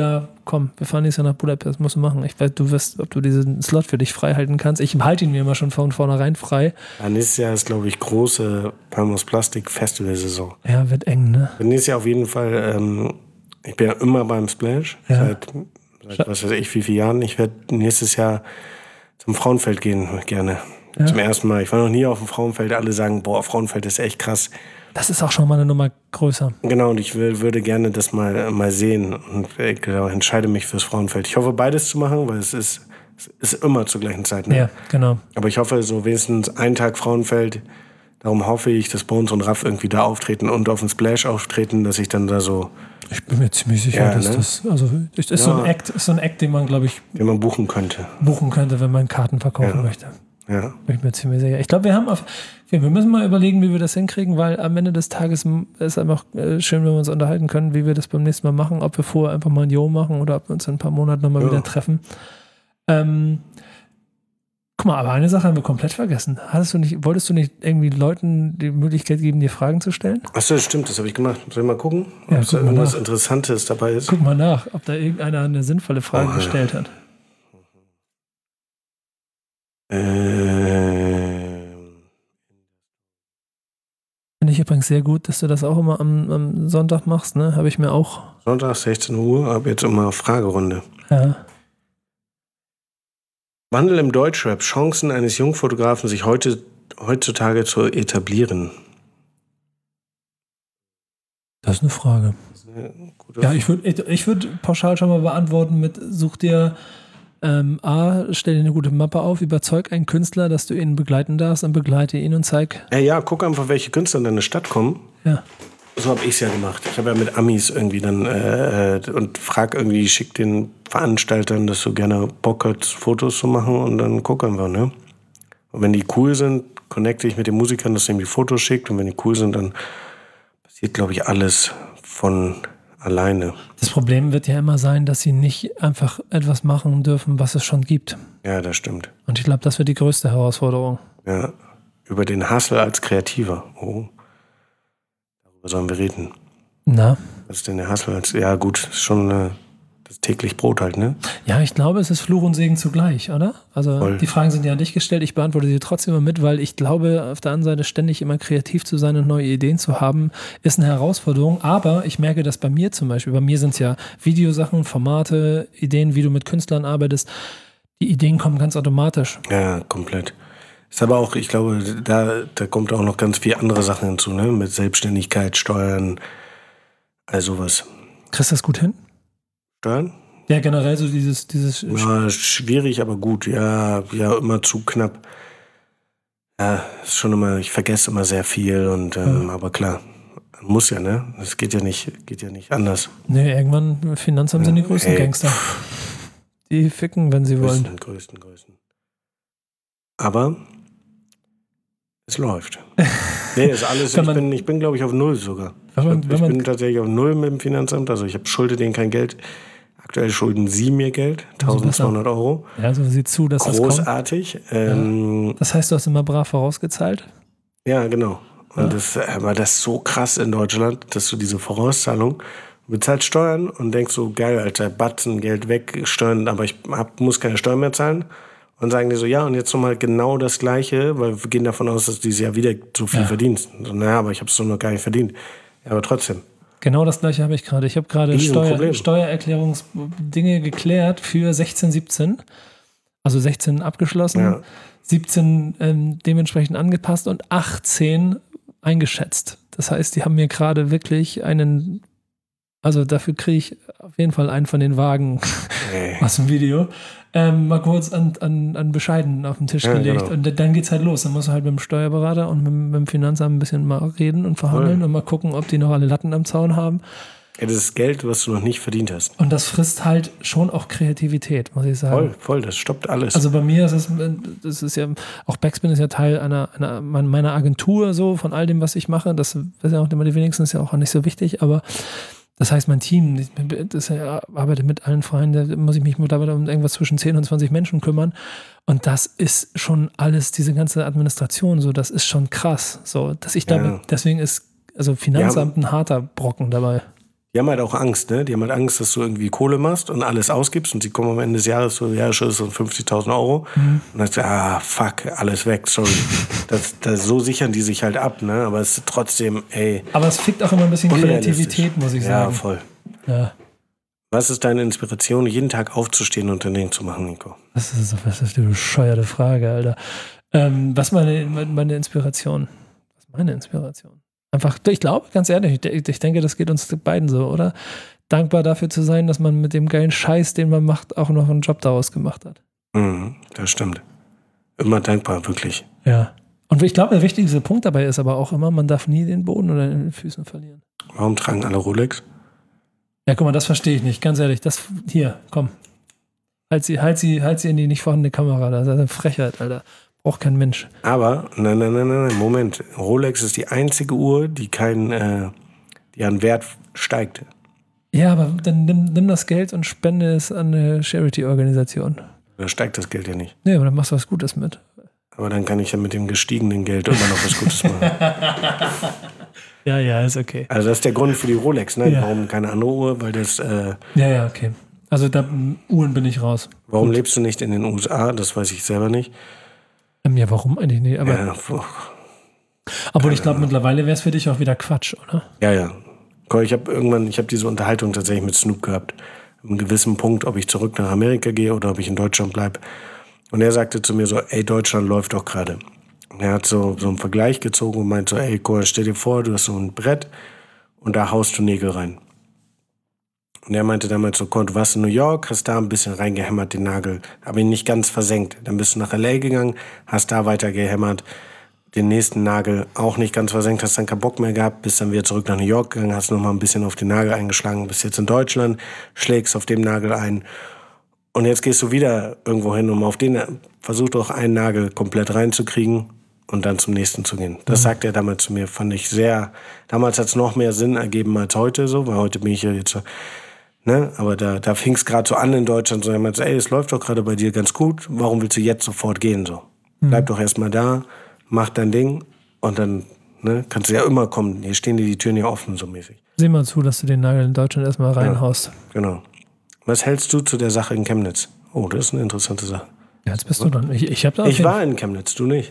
komm, wir fahren nächstes Jahr nach Budapest, musst du machen. Ich weiß, du wirst, ob du diesen Slot für dich frei halten kannst. Ich halte ihn mir immer schon von vornherein frei. Ja, nächstes Jahr ist, glaube ich, große Palmos Plastik Festival-Saison. Ja, wird eng, ne? Nächstes Jahr auf jeden Fall, ich bin ja immer beim Splash, seit was weiß ich, wie viele Jahren. Ich werde nächstes Jahr zum Frauenfeld gehen, gerne. Ja. Zum ersten Mal. Ich war noch nie auf dem Frauenfeld. Alle sagen, boah, Frauenfeld ist echt krass. Das ist auch schon mal eine Nummer größer. Genau, und ich würde gerne das mal sehen und entscheide mich fürs Frauenfeld. Ich hoffe, beides zu machen, weil es ist immer zur gleichen Zeit. Ne? Ja, genau. Aber ich hoffe, so wenigstens einen Tag Frauenfeld. Darum hoffe ich, dass Bones und Raff irgendwie da auftreten und auf dem Splash auftreten, dass ich dann da so... Ich bin mir ziemlich sicher, dass das... Also, ist so ein Act, den man, glaube ich... Den man buchen könnte, wenn man Karten verkaufen möchte. Ja. Bin ich mir ziemlich sicher. Ich glaube, wir müssen mal überlegen, wie wir das hinkriegen, weil am Ende des Tages ist einfach schön, wenn wir uns unterhalten können, wie wir das beim nächsten Mal machen, ob wir vorher einfach mal ein Jo machen oder ob wir uns in ein paar Monaten nochmal wieder treffen. Guck mal, aber eine Sache haben wir komplett vergessen. Wolltest du nicht irgendwie Leuten die Möglichkeit geben, dir Fragen zu stellen? Achso, das stimmt, das habe ich gemacht. Soll ich mal gucken, ob da irgendwas Interessantes dabei ist? Guck mal nach, ob da irgendeiner eine sinnvolle Frage gestellt hat. Finde ich übrigens sehr gut, dass du das auch immer am Sonntag machst, ne? Habe ich mir auch. Sonntag, 16 Uhr, ab jetzt immer Fragerunde. Ja. Wandel im Deutschrap, Chancen eines Jungfotografen, sich heutzutage zu etablieren. Das ist eine Frage. Ja, ich würd pauschal schon mal beantworten mit, such dir stell dir eine gute Mappe auf, überzeug einen Künstler, dass du ihn begleiten darfst und begleite ihn und zeig. Ja, guck einfach, welche Künstler in deine Stadt kommen. Ja. So habe ich es ja gemacht. Ich habe ja mit Amis irgendwie dann und schick den Veranstaltern, dass du gerne Bock hast, Fotos zu machen und dann guck einfach, ne? Und wenn die cool sind, connecte ich mit den Musikern, dass sie ihm die Fotos schickt und wenn die cool sind, dann passiert, glaube ich, alles von alleine. Das Problem wird ja immer sein, dass sie nicht einfach etwas machen dürfen, was es schon gibt. Ja, das stimmt. Und ich glaube, das wird die größte Herausforderung. Ja, über den Hustle als Kreativer. Oh. Darüber sollen wir reden. Na? Was ist denn der Hustle als... Ja gut, ist schon das täglich Brot halt, ne? Ja, ich glaube, es ist Fluch und Segen zugleich, oder? Also voll. Die Fragen sind ja an dich gestellt, ich beantworte sie trotzdem immer mit, weil ich glaube, auf der anderen Seite ständig immer kreativ zu sein und neue Ideen zu haben, ist eine Herausforderung, aber ich merke das bei mir zum Beispiel, bei mir sind es ja Videosachen, Formate, Ideen, wie du mit Künstlern arbeitest, die Ideen kommen ganz automatisch. Ja, komplett. Ist aber auch, ich glaube, da kommt auch noch ganz viel andere Sachen hinzu, ne? Mit Selbstständigkeit, Steuern, all sowas. Kriegst du das gut hin? Steuern? Ja, generell so dieses... Ja, schwierig, aber gut. Ja, immer zu knapp. Ja, ist schon immer, ich vergesse immer sehr viel und aber klar, muss ja, ne? Das geht ja nicht anders. Nee, irgendwann Finanzamt sind die größten Gangster. Die ficken, wenn sie wollen. Größten. Aber es läuft. Nee, ist alles. Ich bin, glaube ich, auf 0 sogar. Ich bin tatsächlich auf 0 mit dem Finanzamt. Also ich schulde denen kein Geld. Aktuell schulden sie mir Geld, 1.200 €. Ja, so sieh zu, dass großartig. Das kommt. Das heißt, du hast immer brav vorausgezahlt? Ja, genau. Und das ist so krass in Deutschland, dass du diese Vorauszahlung bezahlst Steuern und denkst so, geil, Alter, Batzen, Geld weg, Steuern, aber ich muss keine Steuern mehr zahlen. Und sagen die so, ja, und jetzt nochmal genau das Gleiche, weil wir gehen davon aus, dass du dieses Jahr wieder so viel verdienst. So, naja, aber ich habe es so noch gar nicht verdient. Ja, aber trotzdem. Genau das Gleiche habe ich gerade. Ich habe gerade Steuererklärungsdinge geklärt für 16, 17. Also 16 abgeschlossen, 17 dementsprechend angepasst und 18 eingeschätzt. Das heißt, die haben mir gerade wirklich also dafür kriege ich auf jeden Fall einen von den Wagen aus dem Video, mal kurz an Bescheiden auf den Tisch gelegt. Genau. Und dann geht's halt los. Dann musst du halt mit dem Steuerberater und mit dem Finanzamt ein bisschen mal reden und verhandeln und mal gucken, ob die noch alle Latten am Zaun haben. Ja, das ist Geld, was du noch nicht verdient hast. Und das frisst halt schon auch Kreativität, muss ich sagen. Voll, das stoppt alles. Also bei mir das ist ja, auch Backspin ist ja Teil meiner Agentur, so von all dem, was ich mache. Das ist ja auch immer die wenigsten, ist ja auch nicht so wichtig, aber das heißt, mein Team, das arbeitet mit allen Freien, da muss ich mich mittlerweile um irgendwas zwischen 10 und 20 Menschen kümmern. Und das ist schon alles, diese ganze Administration, so, das ist schon krass. So, dass ich glaube, deswegen ist also Finanzamt ein harter Brocken dabei. Die haben halt auch Angst, ne? Die haben halt Angst, dass du irgendwie Kohle machst und alles ausgibst und sie kommen am Ende des Jahres so, ja, schon ist so 50.000 Euro. Und dann sagst du, fuck, alles weg, sorry. So sichern die sich halt ab, ne? Aber es ist trotzdem, ey. Aber es fickt auch immer ein bisschen Kreativität, muss ich sagen. Ja, voll. Ja. Was ist deine Inspiration, jeden Tag aufzustehen und ein Ding zu machen, Nico? Das ist eine bescheuerte Frage, Alter. Was ist meine Inspiration? Was ist meine Inspiration? Einfach, ich glaube, ganz ehrlich, ich denke, das geht uns beiden so, oder? Dankbar dafür zu sein, dass man mit dem geilen Scheiß, den man macht, auch noch einen Job daraus gemacht hat. Das stimmt. Immer dankbar, wirklich. Ja. Und ich glaube, der wichtigste Punkt dabei ist aber auch immer, man darf nie den Boden oder den Füßen verlieren. Warum tragen alle Rolex? Ja, guck mal, das verstehe ich nicht. Ganz ehrlich, hier, komm. Halt sie in die nicht vorhandene Kamera. Das ist eine Frechheit, Alter. Braucht kein Mensch. Aber, nein, Moment. Rolex ist die einzige Uhr, die an Wert steigt. Ja, aber dann nimm das Geld und spende es an eine Charity-Organisation. Da steigt das Geld ja nicht. Nee, aber dann machst du was Gutes mit. Aber dann kann ich ja mit dem gestiegenen Geld immer noch was Gutes machen. Ja, ist okay. Also das ist der Grund für die Rolex, ne? Ja. Warum keine andere Uhr? Weil das... Ja, okay. Also da Uhren bin ich raus. Warum lebst du nicht in den USA? Das weiß ich selber nicht. Ja, warum eigentlich nicht? Aber, obwohl ich glaube, mittlerweile wäre es für dich auch wieder Quatsch, oder? Ja. Ich habe diese Unterhaltung tatsächlich mit Snoop gehabt. An einem gewissen Punkt, ob ich zurück nach Amerika gehe oder ob ich in Deutschland bleibe. Und er sagte zu mir so, ey, Deutschland läuft doch gerade. Und er hat so einen Vergleich gezogen und meint so, ey, Cor, stell dir vor, du hast so ein Brett und da haust du Nägel rein. Und er meinte damals so, Cor, du warst in New York, hast da ein bisschen reingehämmert, den Nagel, aber ihn nicht ganz versenkt. Dann bist du nach L.A. gegangen, hast da weiter gehämmert, den nächsten Nagel auch nicht ganz versenkt, hast dann keinen Bock mehr gehabt, bist dann wieder zurück nach New York gegangen, hast nochmal ein bisschen auf den Nagel eingeschlagen, bist jetzt in Deutschland, schlägst auf dem Nagel ein und jetzt gehst du wieder irgendwo hin, um auf den, versuch doch einen Nagel komplett reinzukriegen und dann zum nächsten zu gehen. Das sagt er damals zu mir, fand ich sehr, damals hat es noch mehr Sinn ergeben als heute so, weil heute bin ich ja jetzt so, ne? Aber da fing es gerade so an in Deutschland, so er meinte, ey, es läuft doch gerade bei dir ganz gut, warum willst du jetzt sofort gehen so? Bleib doch erstmal da, mach dein Ding und dann kannst du ja immer kommen. Hier stehen dir die Türen ja offen, so mäßig. Sieh mal zu, dass du den Nagel in Deutschland erstmal reinhaust. Ja, genau. Was hältst du zu der Sache in Chemnitz? Oh, das ist eine interessante Sache. Ja, jetzt bist du dann. Ich war in Chemnitz, du nicht.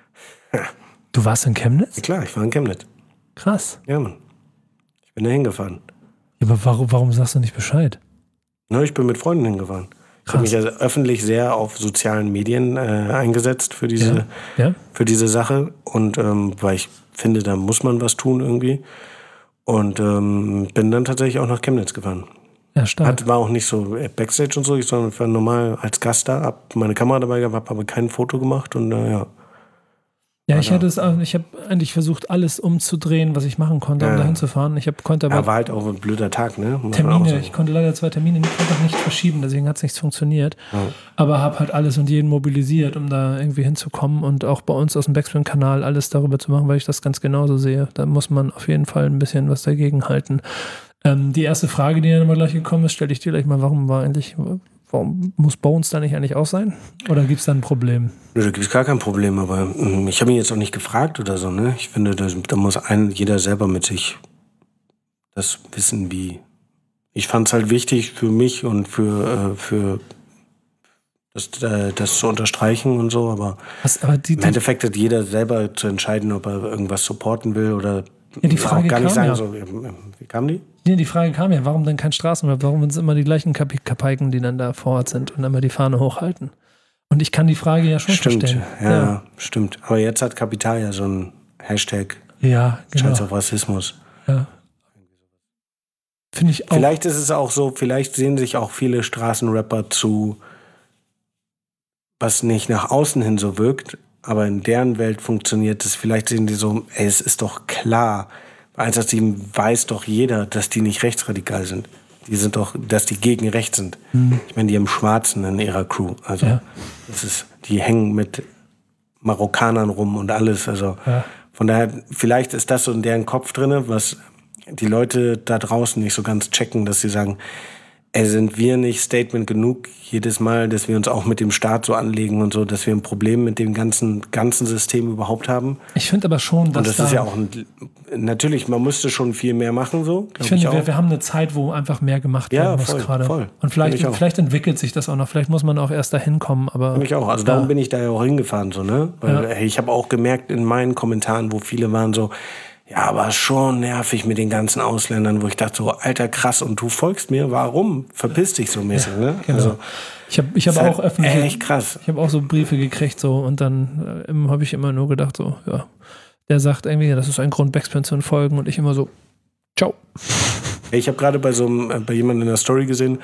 Du warst in Chemnitz? Ja, klar, ich war in Chemnitz. Krass. Ja, Mann. Ich bin da hingefahren. Ja, aber warum sagst du nicht Bescheid? Na, ich bin mit Freunden hingefahren. Ich habe mich ja öffentlich sehr auf sozialen Medien eingesetzt für diese Sache. Und weil ich finde, da muss man was tun irgendwie. Und bin dann tatsächlich auch nach Chemnitz gefahren. Ja, stark. War auch nicht so Backstage und so, sondern ich war normal als Gast da, hab meine Kamera dabei gehabt, habe aber kein Foto gemacht und ja. Ja, ich habe eigentlich versucht, alles umzudrehen, was ich machen konnte, um da hinzufahren. War halt auch ein blöder Tag, ne? Termine, ich konnte leider 2 Termine nicht verschieben, deswegen hat es nicht funktioniert. Ja. Aber habe halt alles und jeden mobilisiert, um da irgendwie hinzukommen und auch bei uns aus dem Backspin-Kanal alles darüber zu machen, weil ich das ganz genauso sehe. Da muss man auf jeden Fall ein bisschen was dagegen halten. Die erste Frage, die dann immer gleich gekommen ist, stelle ich dir gleich mal, warum muss Bones da nicht eigentlich auch sein? Oder gibt es da ein Problem? Da gibt es gar kein Problem, aber ich habe ihn jetzt auch nicht gefragt oder so, ne? Ich finde, da muss jeder selber mit sich das wissen, wie. Ich fand es halt wichtig für mich und für das zu unterstreichen und so, aber im Endeffekt hat jeder selber zu entscheiden, ob er irgendwas supporten will oder die Frage auch gar nicht sagen, ja. so, wie kam die? Nee, die Frage kam ja, warum denn kein Straßenrap? Warum sind es immer die gleichen Kapaiken, die dann da vor Ort sind und immer die Fahne hochhalten? Und ich kann die Frage ja schon verstehen. Ja, stimmt. Aber jetzt hat Kapital ja so einen Hashtag. Ja, genau. Scheiß auf Rassismus. Ja. Finde ich auch. Vielleicht ist es auch so, vielleicht sehen sich auch viele Straßenrapper zu, was nicht nach außen hin so wirkt, aber in deren Welt funktioniert es. Vielleicht sehen die so, ey, es ist doch klar, bei 187 weiß doch jeder, dass die nicht rechtsradikal sind. Die sind doch, dass die gegen rechts sind. Ich meine, die haben Schwarzen in ihrer Crew. Also die hängen mit Marokkanern rum und alles. Also von daher, vielleicht ist das so in deren Kopf drin, was die Leute da draußen nicht so ganz checken, dass sie sagen, sind wir nicht Statement genug jedes Mal, dass wir uns auch mit dem Staat so anlegen und so, dass wir ein Problem mit dem ganzen System überhaupt haben? Ich finde aber schon, dass und das ist ja auch natürlich, man müsste schon viel mehr machen so. Ich finde, wir haben eine Zeit, wo einfach mehr gemacht werden muss gerade. Voll. Und vielleicht entwickelt sich das auch noch. Vielleicht muss man auch erst dahin kommen. Aber ich auch. Also darum bin ich da ja auch hingefahren so, ne? Weil ich habe auch gemerkt in meinen Kommentaren, wo viele waren so, ja, aber schon nervig mit den ganzen Ausländern, wo ich dachte so, Alter, krass, und du folgst mir, warum? Verpiss dich so mäßig, ne? Genau. Also, ich habe auch öffentlich, echt krass. Ich habe auch so Briefe gekriegt so und dann habe ich immer nur gedacht so, ja, der sagt irgendwie, das ist ein Grund, Backspin zu folgen und ich immer so, ciao. Ich habe gerade bei jemandem in der Story gesehen,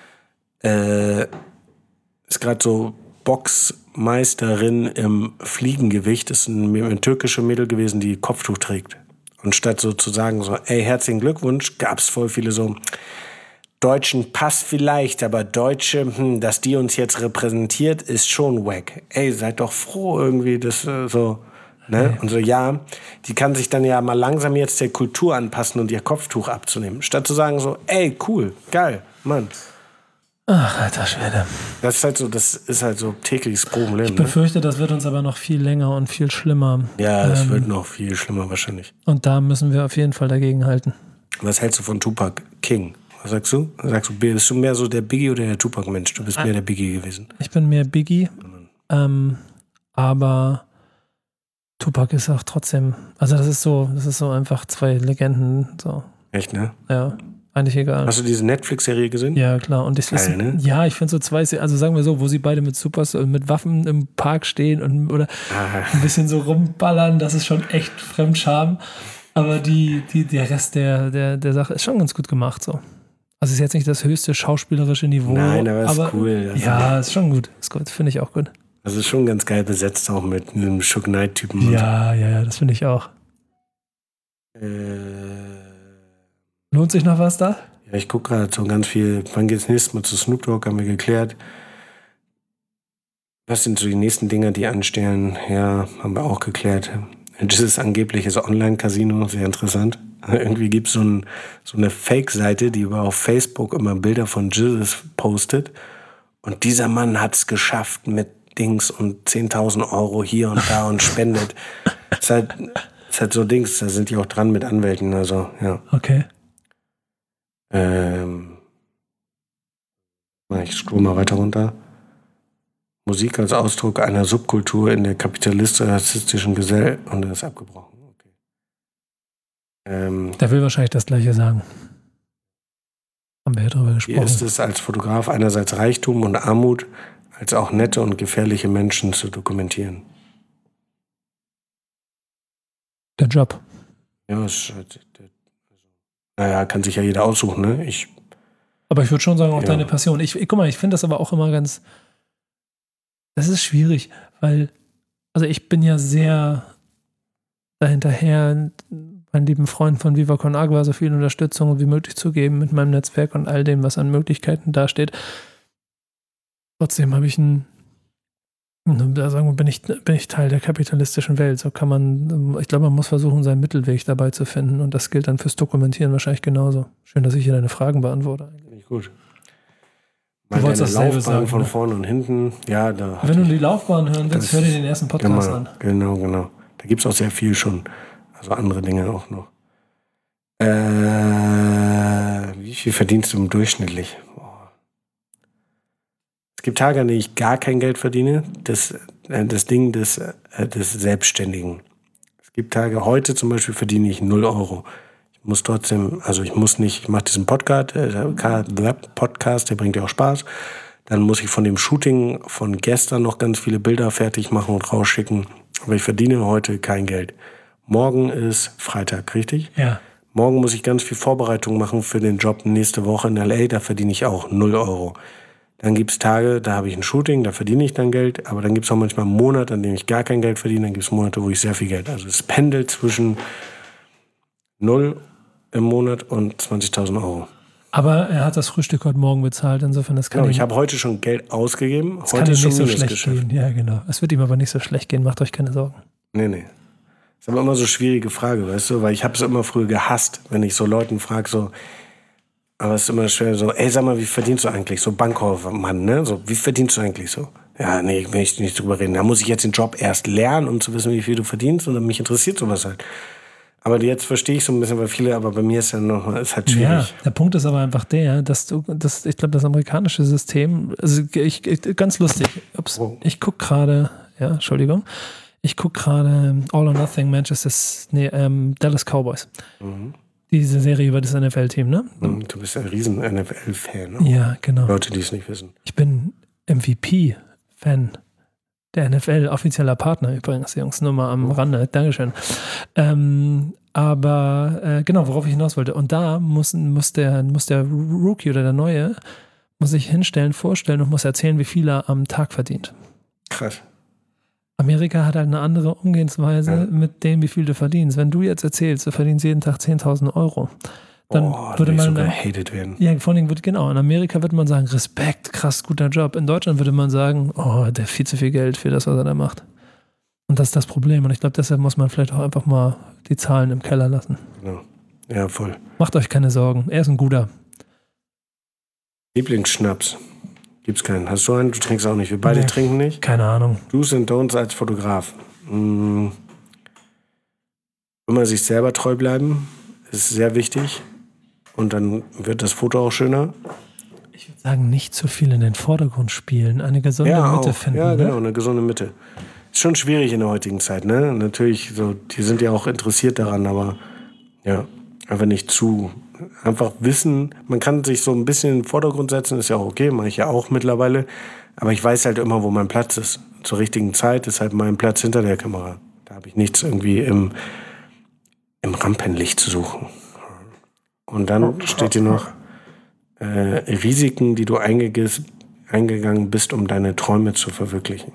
ist gerade so Boxmeisterin im Fliegengewicht, ist eine türkische Mädel gewesen, die Kopftuch trägt. Und statt so zu sagen, so, ey, herzlichen Glückwunsch, gab es voll viele so, Deutschen passt vielleicht, aber Deutsche, dass die uns jetzt repräsentiert, ist schon wack. Ey, seid doch froh irgendwie, dass so, ne? Und so, ja, die kann sich dann ja mal langsam jetzt der Kultur anpassen und ihr Kopftuch abzunehmen. Statt zu sagen so, ey, cool, geil, Mann. Ach, alter Schwede. Das ist halt so tägliches Problem. Ich befürchte, das wird uns aber noch viel länger und viel schlimmer. Ja, das wird noch viel schlimmer wahrscheinlich. Und da müssen wir auf jeden Fall dagegen halten. Was hältst du von Tupac King? Was sagst du? Bist du mehr so der Biggie oder der Tupac-Mensch? Du bist mehr der Biggie gewesen. Ich bin mehr Biggie, aber Tupac ist auch trotzdem, also das ist so einfach zwei Legenden. So. Echt, ne? Ja. Eigentlich egal. Hast du diese Netflix-Serie gesehen? Ja, klar. Und geil, ne? Ja, ich finde so zwei, also sagen wir so, wo sie beide mit Waffen im Park stehen oder ein bisschen so rumballern, das ist schon echt Fremdscham. Aber der Rest der Sache ist schon ganz gut gemacht, so. Also ist jetzt nicht das höchste schauspielerische Niveau. Nein, aber ist cool. Also, ja, ist schon gut. Ist gut, finde ich auch gut. Also ist schon ganz geil besetzt auch mit einem Suge Knight-Typen. Ja, das finde ich auch. Lohnt sich noch was da? Ja, ich gucke gerade so ganz viel. Wann geht's nächstes Mal zu Snoop Dogg? Haben wir geklärt. Was sind so die nächsten Dinger, die anstehen? Ja, haben wir auch geklärt. Dieses angebliche Online-Casino, sehr interessant. Irgendwie gibt es so eine Fake-Seite, die auf Facebook immer Bilder von Jesus postet. Und dieser Mann hat es geschafft mit Dings und 10.000 Euro hier und da und spendet. Ist halt so Dings, da sind die auch dran mit Anwälten. Also, ja. Okay. Ich scroll mal weiter runter. Musik als Ausdruck einer Subkultur in der kapitalistischen Gesellschaft und das ist abgebrochen. Okay. Der will wahrscheinlich das Gleiche sagen. Haben wir ja drüber gesprochen. Wie ist es als Fotograf einerseits Reichtum und Armut, als auch nette und gefährliche Menschen zu dokumentieren? Der Job. Ja, naja, kann sich ja jeder aussuchen, ne? Aber ich würde schon sagen, auch deine Passion. Guck mal, ich finde das aber auch immer ganz. Das ist schwierig, weil, also ich bin ja sehr dahinterher, meinen lieben Freunden von Viva Con Agua so viel Unterstützung wie möglich zu geben mit meinem Netzwerk und all dem, was an Möglichkeiten dasteht. Trotzdem habe ich bin ich Teil der kapitalistischen Welt. So kann man, ich glaube, man muss versuchen, seinen Mittelweg dabei zu finden und das gilt dann fürs Dokumentieren wahrscheinlich genauso. Schön, dass ich hier deine Fragen beantworte. Finde ich gut. Du wolltest dasselbe Laufbahn sagen, von ne? vorne und hinten, ja, da. Wenn du die Laufbahn hören willst, hör dir den ersten Podcast an. Genau. Da gibt es auch sehr viel schon. Also andere Dinge auch noch. Wie viel verdienst du im durchschnittlich? Es gibt Tage, an denen ich gar kein Geld verdiene. Das Ding des Selbstständigen. Es gibt Tage, heute zum Beispiel verdiene ich 0 Euro. Ich muss trotzdem, also ich mache diesen Podcast, der bringt ja auch Spaß. Dann muss ich von dem Shooting von gestern noch ganz viele Bilder fertig machen und rausschicken. Aber ich verdiene heute kein Geld. Morgen ist Freitag, richtig? Ja. Morgen muss ich ganz viel Vorbereitung machen für den Job nächste Woche in L.A., da verdiene ich auch 0 Euro. Dann gibt es Tage, da habe ich ein Shooting, da verdiene ich dann Geld, aber dann gibt es auch manchmal einen Monat, an dem ich gar kein Geld verdiene, dann gibt es Monate, wo ich sehr viel Geld. Also es pendelt zwischen 0 im Monat und 20.000 Euro. Aber er hat das Frühstück heute Morgen bezahlt, insofern das kann ich habe heute schon Geld ausgegeben. Es kann ihm nicht so schlecht gehen. Ja, genau. Es wird ihm aber nicht so schlecht gehen, macht euch keine Sorgen. Nee. Ist aber immer so eine schwierige Frage, weißt du, weil ich habe es immer früher gehasst, wenn ich so Leuten frage, so, Aber es ist immer schwer so, ey, sag mal, wie verdienst du eigentlich? So Bankkaufmann, ne? So, wie verdienst du eigentlich so? Ja, nee, ich will nicht drüber reden. Da muss ich jetzt den Job erst lernen, um zu wissen, wie viel du verdienst. Und mich interessiert sowas halt. Aber jetzt verstehe ich so ein bisschen, weil viele, aber bei mir ist ja noch, ist halt schwierig. Ja, der Punkt ist aber einfach der, ich glaube, das amerikanische System, also ganz lustig, ich gucke gerade, ich gucke gerade All or Nothing Dallas Cowboys. Mhm. Diese Serie über das NFL-Team, ne? Du bist ein riesen NFL-Fan. Ne? Ja, genau. Leute, die es nicht wissen. Ich bin MVP-Fan der NFL, offizieller Partner übrigens, Jungs, nur mal am Rande. Dankeschön. Aber genau, worauf ich hinaus wollte. Und da muss der Rookie oder der Neue muss sich vorstellen und muss erzählen, wie viel er am Tag verdient. Krass. Amerika hat halt eine andere Umgehensweise mit dem, wie viel du verdienst. Wenn du jetzt erzählst, du verdienst jeden Tag 10.000 Euro, dann würde man sogar hated werden. Ja, vor allem in Amerika würde man sagen, Respekt, krass, guter Job. In Deutschland würde man sagen, der hat viel zu viel Geld für das, was er da macht. Und das ist das Problem. Und ich glaube, deshalb muss man vielleicht auch einfach mal die Zahlen im Keller lassen. Genau. Ja, voll. Macht euch keine Sorgen. Er ist ein guter. Lieblingsschnaps. Gibt's keinen. Hast du einen? Du trinkst auch nicht. Wir beide trinken nicht. Keine Ahnung. Do's and Don'ts als Fotograf. Immer sich selber treu bleiben. Ist sehr wichtig. Und dann wird das Foto auch schöner. Ich würde sagen, nicht zu viel in den Vordergrund spielen. Eine gesunde Mitte finden. Ja, genau, eine gesunde Mitte. Ist schon schwierig in der heutigen Zeit, ne? Natürlich, so, die sind ja auch interessiert daran, aber ja, einfach nicht zu. Einfach wissen, man kann sich so ein bisschen in den Vordergrund setzen, ist ja auch okay, mache ich ja auch mittlerweile. Aber ich weiß halt immer, wo mein Platz ist. Zur richtigen Zeit ist halt mein Platz hinter der Kamera. Da habe ich nichts irgendwie im Rampenlicht zu suchen. Und dann steht hier noch Risiken, die du eingegangen bist, um deine Träume zu verwirklichen.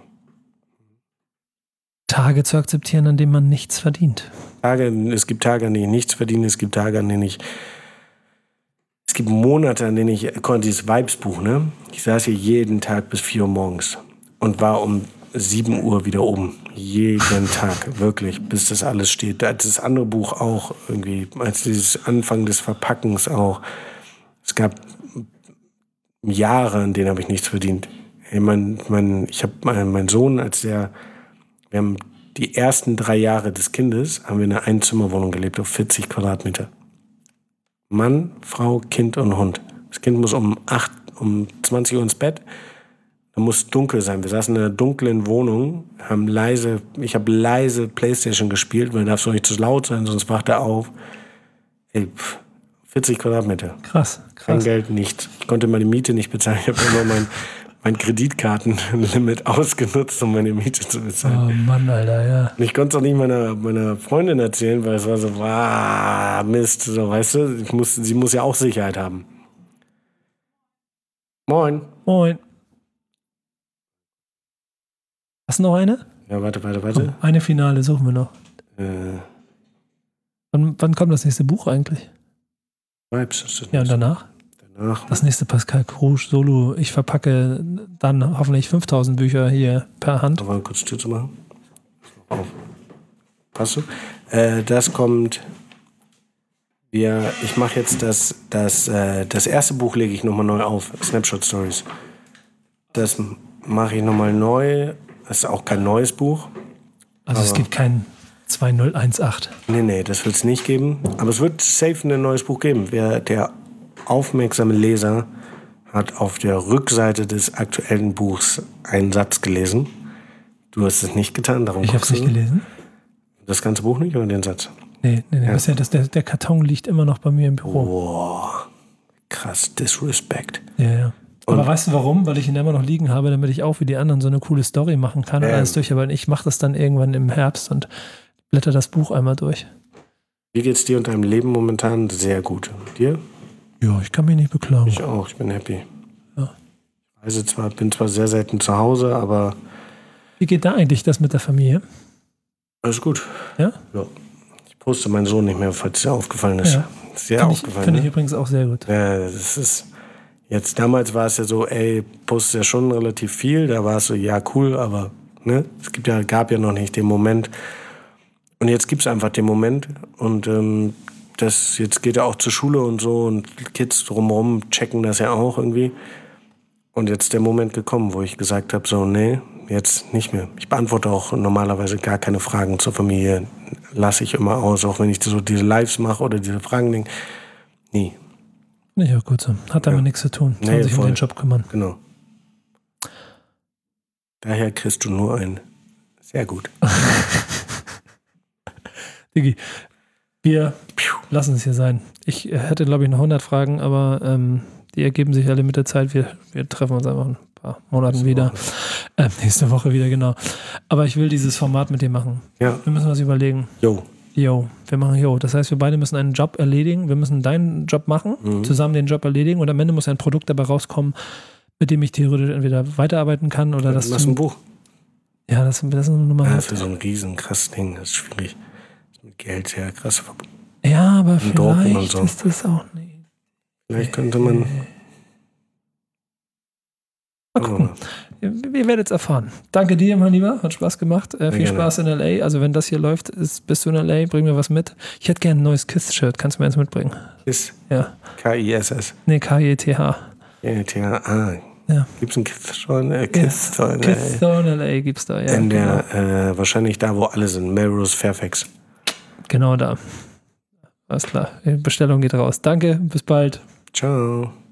Tage zu akzeptieren, an denen man nichts verdient. Es gibt Tage, an denen ich nichts verdiene. Es gibt Tage, an denen es gibt Monate, an denen ich dieses Vibes-Buch, ne? Ich saß hier jeden Tag bis 4 Uhr morgens und war um 7 Uhr wieder oben. Jeden Tag, wirklich, bis das alles steht. Das andere Buch auch irgendwie, als dieses Anfang des Verpackens auch. Es gab Jahre, an denen habe ich nichts verdient. Ich habe meinen Sohn, wir haben die ersten 3 Jahre des Kindes, haben wir in einer Einzimmerwohnung gelebt auf 40 Quadratmeter. Mann, Frau, Kind und Hund. Das Kind muss um 20 Uhr ins Bett. Da muss dunkel sein. Wir saßen in einer dunklen Wohnung, ich habe leise Playstation gespielt, weil darf so nicht zu laut sein, sonst wacht er auf. 40 Quadratmeter. Krass. Kein Geld, nichts. Ich konnte meine Miete nicht bezahlen. Ich habe immer mein Kreditkartenlimit ausgenutzt, um meine Miete zu bezahlen. Oh Mann, Alter, ja. Und ich konnte es auch nicht meiner Freundin erzählen, weil es war so, Mist, so, weißt du, sie muss ja auch Sicherheit haben. Moin. Moin. Hast du noch eine? Ja, warte. Komm, eine Finale suchen wir noch. Wann kommt das nächste Buch eigentlich? Vibes. Ist das ja, und danach? Das nächste Pascal Krusch Solo. Ich verpacke dann hoffentlich 5000 Bücher hier per Hand. Aber kurz Tür zu machen. Auf. Passt du? Das kommt. Ich mache jetzt das erste Buch lege ich nochmal neu auf. Snapshot Stories. Das mache ich nochmal neu. Das ist auch kein neues Buch. Also es gibt kein 2018. Nee, das wird es nicht geben. Aber es wird safe ein neues Buch geben. Der aufmerksame Leser hat auf der Rückseite des aktuellen Buchs einen Satz gelesen. Du hast es nicht getan, darum ich habe es nicht gelesen. Das ganze Buch nicht oder den Satz? Nee. Ja. Der Karton liegt immer noch bei mir im Büro. Wow, krass, Disrespect. Ja. Aber weißt du warum? Weil ich ihn immer noch liegen habe, damit ich auch wie die anderen so eine coole Story machen kann und alles durch. Aber ich mache das dann irgendwann im Herbst und blätter das Buch einmal durch. Wie geht's dir und deinem Leben momentan? Sehr gut. Dir? Ja, ich kann mich nicht beklagen. Ich auch, ich bin happy. Ja. Bin zwar sehr selten zu Hause, aber... Wie geht da eigentlich das mit der Familie? Alles gut. Ja? Ja. Ich poste meinen Sohn nicht mehr, falls es dir aufgefallen ist. Ja. Sehr aufgefallen. Finde ich übrigens auch sehr gut. Ja, das ist... Jetzt, damals war es ja so, postest ja schon relativ viel. Da war es so, ja, cool, aber ne, gab ja noch nicht den Moment. Und jetzt gibt es einfach den Moment. Und jetzt geht er auch zur Schule und so und Kids drumherum checken das ja auch irgendwie. Und jetzt der Moment gekommen, wo ich gesagt habe, so, nee, jetzt nicht mehr. Ich beantworte auch normalerweise gar keine Fragen zur Familie. Lasse ich immer aus, auch wenn ich so diese Lives mache oder diese Fragen-Ding. Nie. Nicht auch gut so. Hat damit nichts zu tun. Kann sich um den Job kümmern. Genau. Daher kriegst du nur ein sehr gut. Digi, wir lassen es hier sein. Ich hätte, glaube ich, noch 100 Fragen, aber die ergeben sich alle mit der Zeit. Wir treffen uns einfach in ein paar Monaten wieder. Nächste Woche wieder, genau. Aber ich will dieses Format mit dir machen. Ja. Wir müssen was überlegen. Wir machen. Das heißt, wir beide müssen einen Job erledigen. Wir müssen deinen Job machen, zusammen den Job erledigen und am Ende muss ein Produkt dabei rauskommen, mit dem ich theoretisch entweder weiterarbeiten kann oder das. Das ist ein Buch. Ja, das ist eine Nummer. Ja, für so ein riesen krasses Ding, das ist schwierig. Das ist mit Geld sehr krass verbunden. Ja, aber vielleicht so. Ist das auch nicht. Vielleicht könnte man. Mal gucken. Ihr werdet es erfahren. Danke dir, mein Lieber. Hat Spaß gemacht. Viel Spaß in L.A. Also wenn das hier läuft, bist du in L.A., bring mir was mit. Ich hätte gerne ein neues KISS-Shirt. Kannst du mir eins mitbringen? KISS? Ja. K-I-S-S? Nee, K-I-T-H. K-I-T-H, Ja. Gibt es einen KISS-Store in L.A.? KISS-Store in L.A. gibt es da, ja. In der, wahrscheinlich da, wo alle sind. Melrose, Fairfax. Genau da. Alles klar. Die Bestellung geht raus. Danke, bis bald. Ciao.